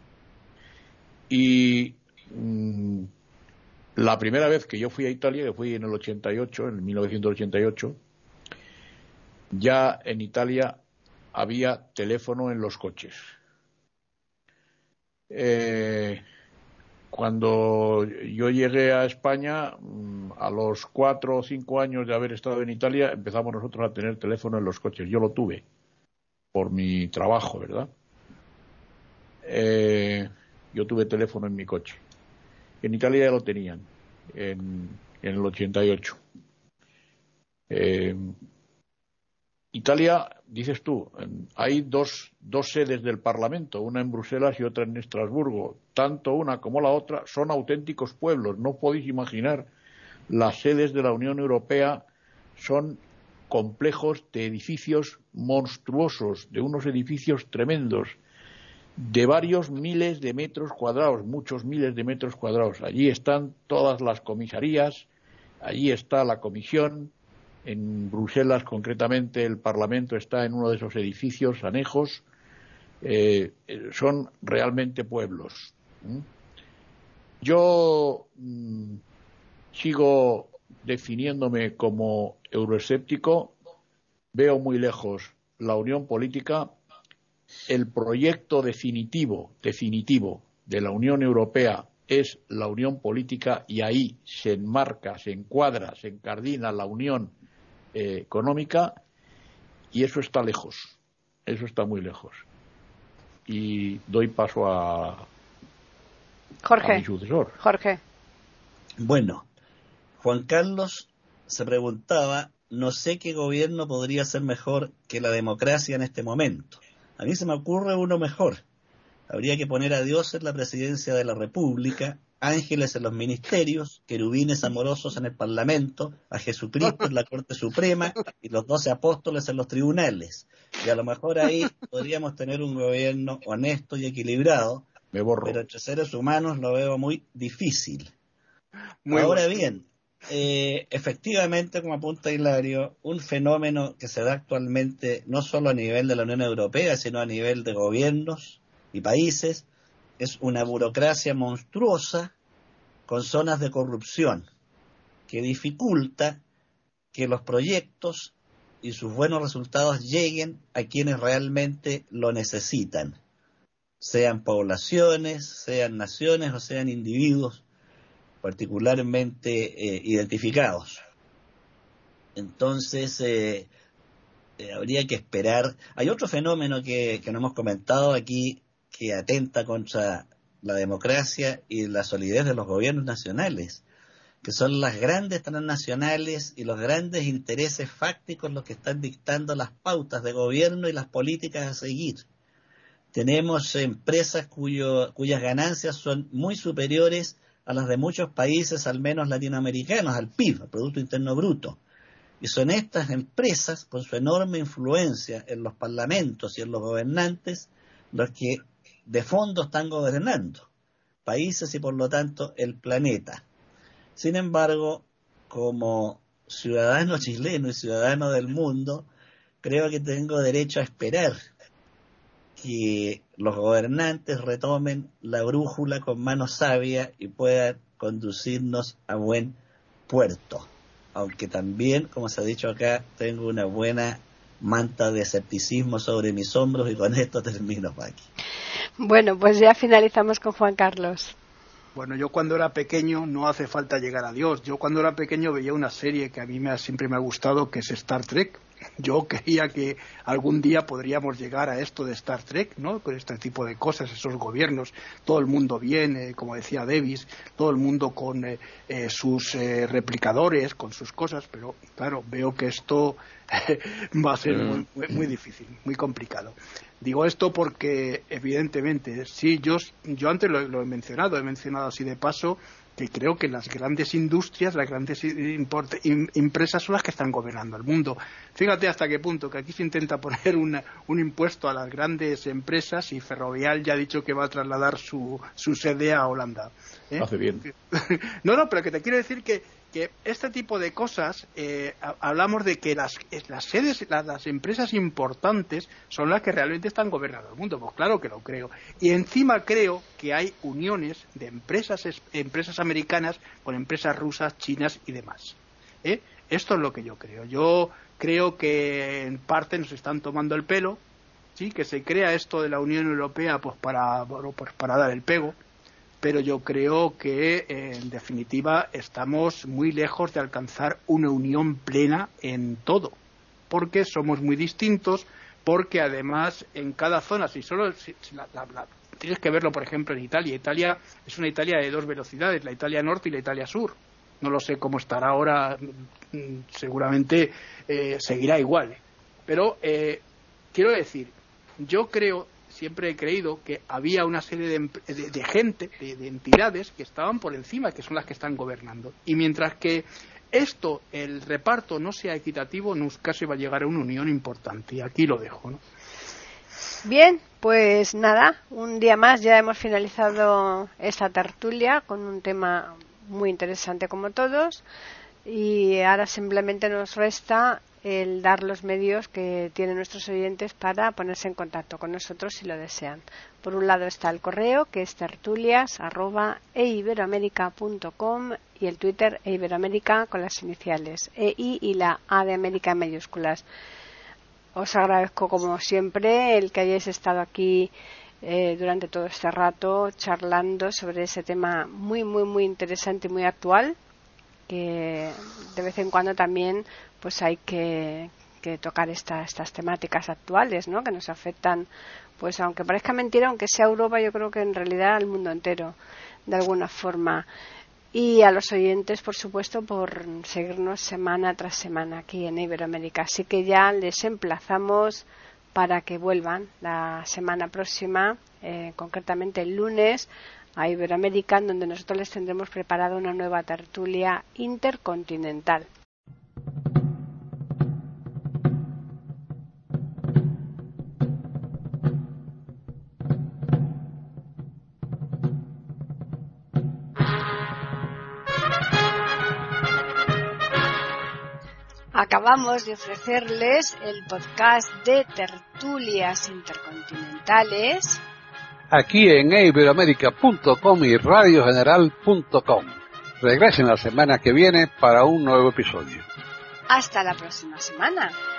Y mmm, la primera vez que yo fui a Italia, que fui en el ochenta y ocho, en mil novecientos ochenta y ocho, ya en Italia había teléfono en los coches. Eh, cuando yo llegué a España, a los cuatro o cinco años de haber estado en Italia, empezamos nosotros a tener teléfono en los coches. Yo lo tuve por mi trabajo, ¿verdad? Eh, yo tuve teléfono en mi coche. En Italia ya lo tenían, en, en el ochenta y ocho. Eh, Italia, dices tú, hay dos, dos sedes del Parlamento, una en Bruselas y otra en Estrasburgo. Tanto una como la otra son auténticos pueblos. No podéis imaginar, las sedes de la Unión Europea son complejos de edificios monstruosos, de unos edificios tremendos, de varios miles de metros cuadrados, muchos miles de metros cuadrados. Allí están todas las comisarías, allí está la comisión. En Bruselas, concretamente, el Parlamento está en uno de esos edificios anejos. Eh, son realmente pueblos. ¿Mm? Yo mmm, sigo definiéndome como euroescéptico. Veo muy lejos la unión política. El proyecto definitivo, definitivo de la Unión Europea es la unión política, y ahí se enmarca, se encuadra, se encardina la unión eh, económica, y eso está lejos, eso está muy lejos. Y doy paso a, Jorge. a mi sucesor. Jorge. Bueno, Juan Carlos se preguntaba, no sé qué gobierno podría ser mejor que la democracia en este momento. A mí se me ocurre uno mejor. Habría que poner a Dios en la presidencia de la República, ángeles en los ministerios, querubines amorosos en el Parlamento, a Jesucristo en la Corte Suprema y los doce apóstoles en los tribunales. Y a lo mejor ahí podríamos tener un gobierno honesto y equilibrado, Me borro. pero entre seres humanos lo veo muy difícil. Muy Ahora bueno. bien, eh, efectivamente, como apunta Hilario, un fenómeno que se da actualmente no solo a nivel de la Unión Europea, sino a nivel de gobiernos y países, es una burocracia monstruosa con zonas de corrupción que dificulta que los proyectos y sus buenos resultados lleguen a quienes realmente lo necesitan, sean poblaciones, sean naciones o sean individuos particularmente eh, identificados. Entonces, eh, eh, habría que esperar. Hay otro fenómeno que, que no hemos comentado aquí que atenta contra la democracia y la solidez de los gobiernos nacionales, que son las grandes transnacionales y los grandes intereses fácticos los que están dictando las pautas de gobierno y las políticas a seguir. Tenemos empresas cuyo, cuyas ganancias son muy superiores a las de muchos países, al menos latinoamericanos, al P I B, al Producto Interno Bruto. Y son estas empresas, con su enorme influencia en los parlamentos y en los gobernantes, los que de fondo están gobernando países y por lo tanto el planeta. Sin embargo, como ciudadano chileno y ciudadano del mundo, creo que tengo derecho a esperar que los gobernantes retomen la brújula con mano sabia y puedan conducirnos a buen puerto. Aunque también, como se ha dicho acá, tengo una buena manta de escepticismo sobre mis hombros, y con esto termino, Paqui. Bueno, pues ya finalizamos con Juan Carlos. Bueno, yo cuando era pequeño, no hace falta llegar a Dios, yo cuando era pequeño veía una serie que a mí me, siempre me ha gustado, que es Star Trek. Yo creía que algún día podríamos llegar a esto de Star Trek, ¿no? Con este tipo de cosas, esos gobiernos, todo el mundo bien, eh, como decía Davis, todo el mundo con eh, eh, sus eh, replicadores, con sus cosas, pero claro, veo que esto va a ser muy, muy, muy difícil, muy complicado. Digo esto porque, evidentemente, sí, yo, yo antes lo, lo he mencionado, he mencionado así de paso, que creo que las grandes industrias, las grandes import- im- empresas son las que están gobernando el mundo. Fíjate hasta qué punto que aquí se intenta poner una, un impuesto a las grandes empresas, y Ferrovial ya ha dicho que va a trasladar su, su sede a Holanda. ¿Eh? Hace bien. No, no, pero que te quiero decir que, que este tipo de cosas, eh, hablamos de que las, las sedes, las, las empresas importantes son las que realmente están gobernando el mundo. Pues claro que lo creo. Y encima creo que hay uniones de empresas, empresas americanas con empresas rusas, chinas y demás. ¿Eh? Esto es lo que yo creo. Yo creo que en parte nos están tomando el pelo, sí, que se crea esto de la Unión Europea pues para, bueno, pues para dar el pego. Pero yo creo que, eh, en definitiva, estamos muy lejos de alcanzar una unión plena en todo, porque somos muy distintos, porque además en cada zona, si solo si, si la, la, la, tienes que verlo, por ejemplo, en Italia. Italia es una Italia de dos velocidades, la Italia norte y la Italia sur. No lo sé cómo estará ahora, seguramente eh, seguirá igual. Pero eh, quiero decir, yo creo... siempre he creído que había una serie de, de, de gente, de, de entidades que estaban por encima, que son las que están gobernando. Y mientras que esto, el reparto, no sea equitativo, nunca se va a llegar a una unión importante. Y aquí lo dejo, ¿no? Bien, pues nada, un día más ya hemos finalizado esta tertulia con un tema muy interesante como todos. Y ahora simplemente nos resta el dar los medios que tienen nuestros oyentes para ponerse en contacto con nosotros si lo desean. Por un lado está el correo, que es tertulias arroba e iberoamerica punto com, y el Twitter eiberoamerica con las iniciales E I y la A de América en mayúsculas. Os agradezco como siempre el que hayáis estado aquí eh, durante todo este rato charlando sobre ese tema muy muy muy interesante y muy actual, que de vez en cuando también pues hay que, que tocar esta, estas temáticas actuales, ¿no? Que nos afectan, pues aunque parezca mentira, aunque sea Europa, yo creo que en realidad al mundo entero de alguna forma. Y a los oyentes, por supuesto, por seguirnos semana tras semana aquí en Iberoamérica. Así que ya les emplazamos para que vuelvan la semana próxima, eh, concretamente el lunes, a Iberoamérica, donde nosotros les tendremos preparada una nueva tertulia intercontinental. Acabamos de ofrecerles el podcast de tertulias intercontinentales aquí en iberoamerica punto com y radio general punto com. Regresen la semana que viene para un nuevo episodio. Hasta la próxima semana.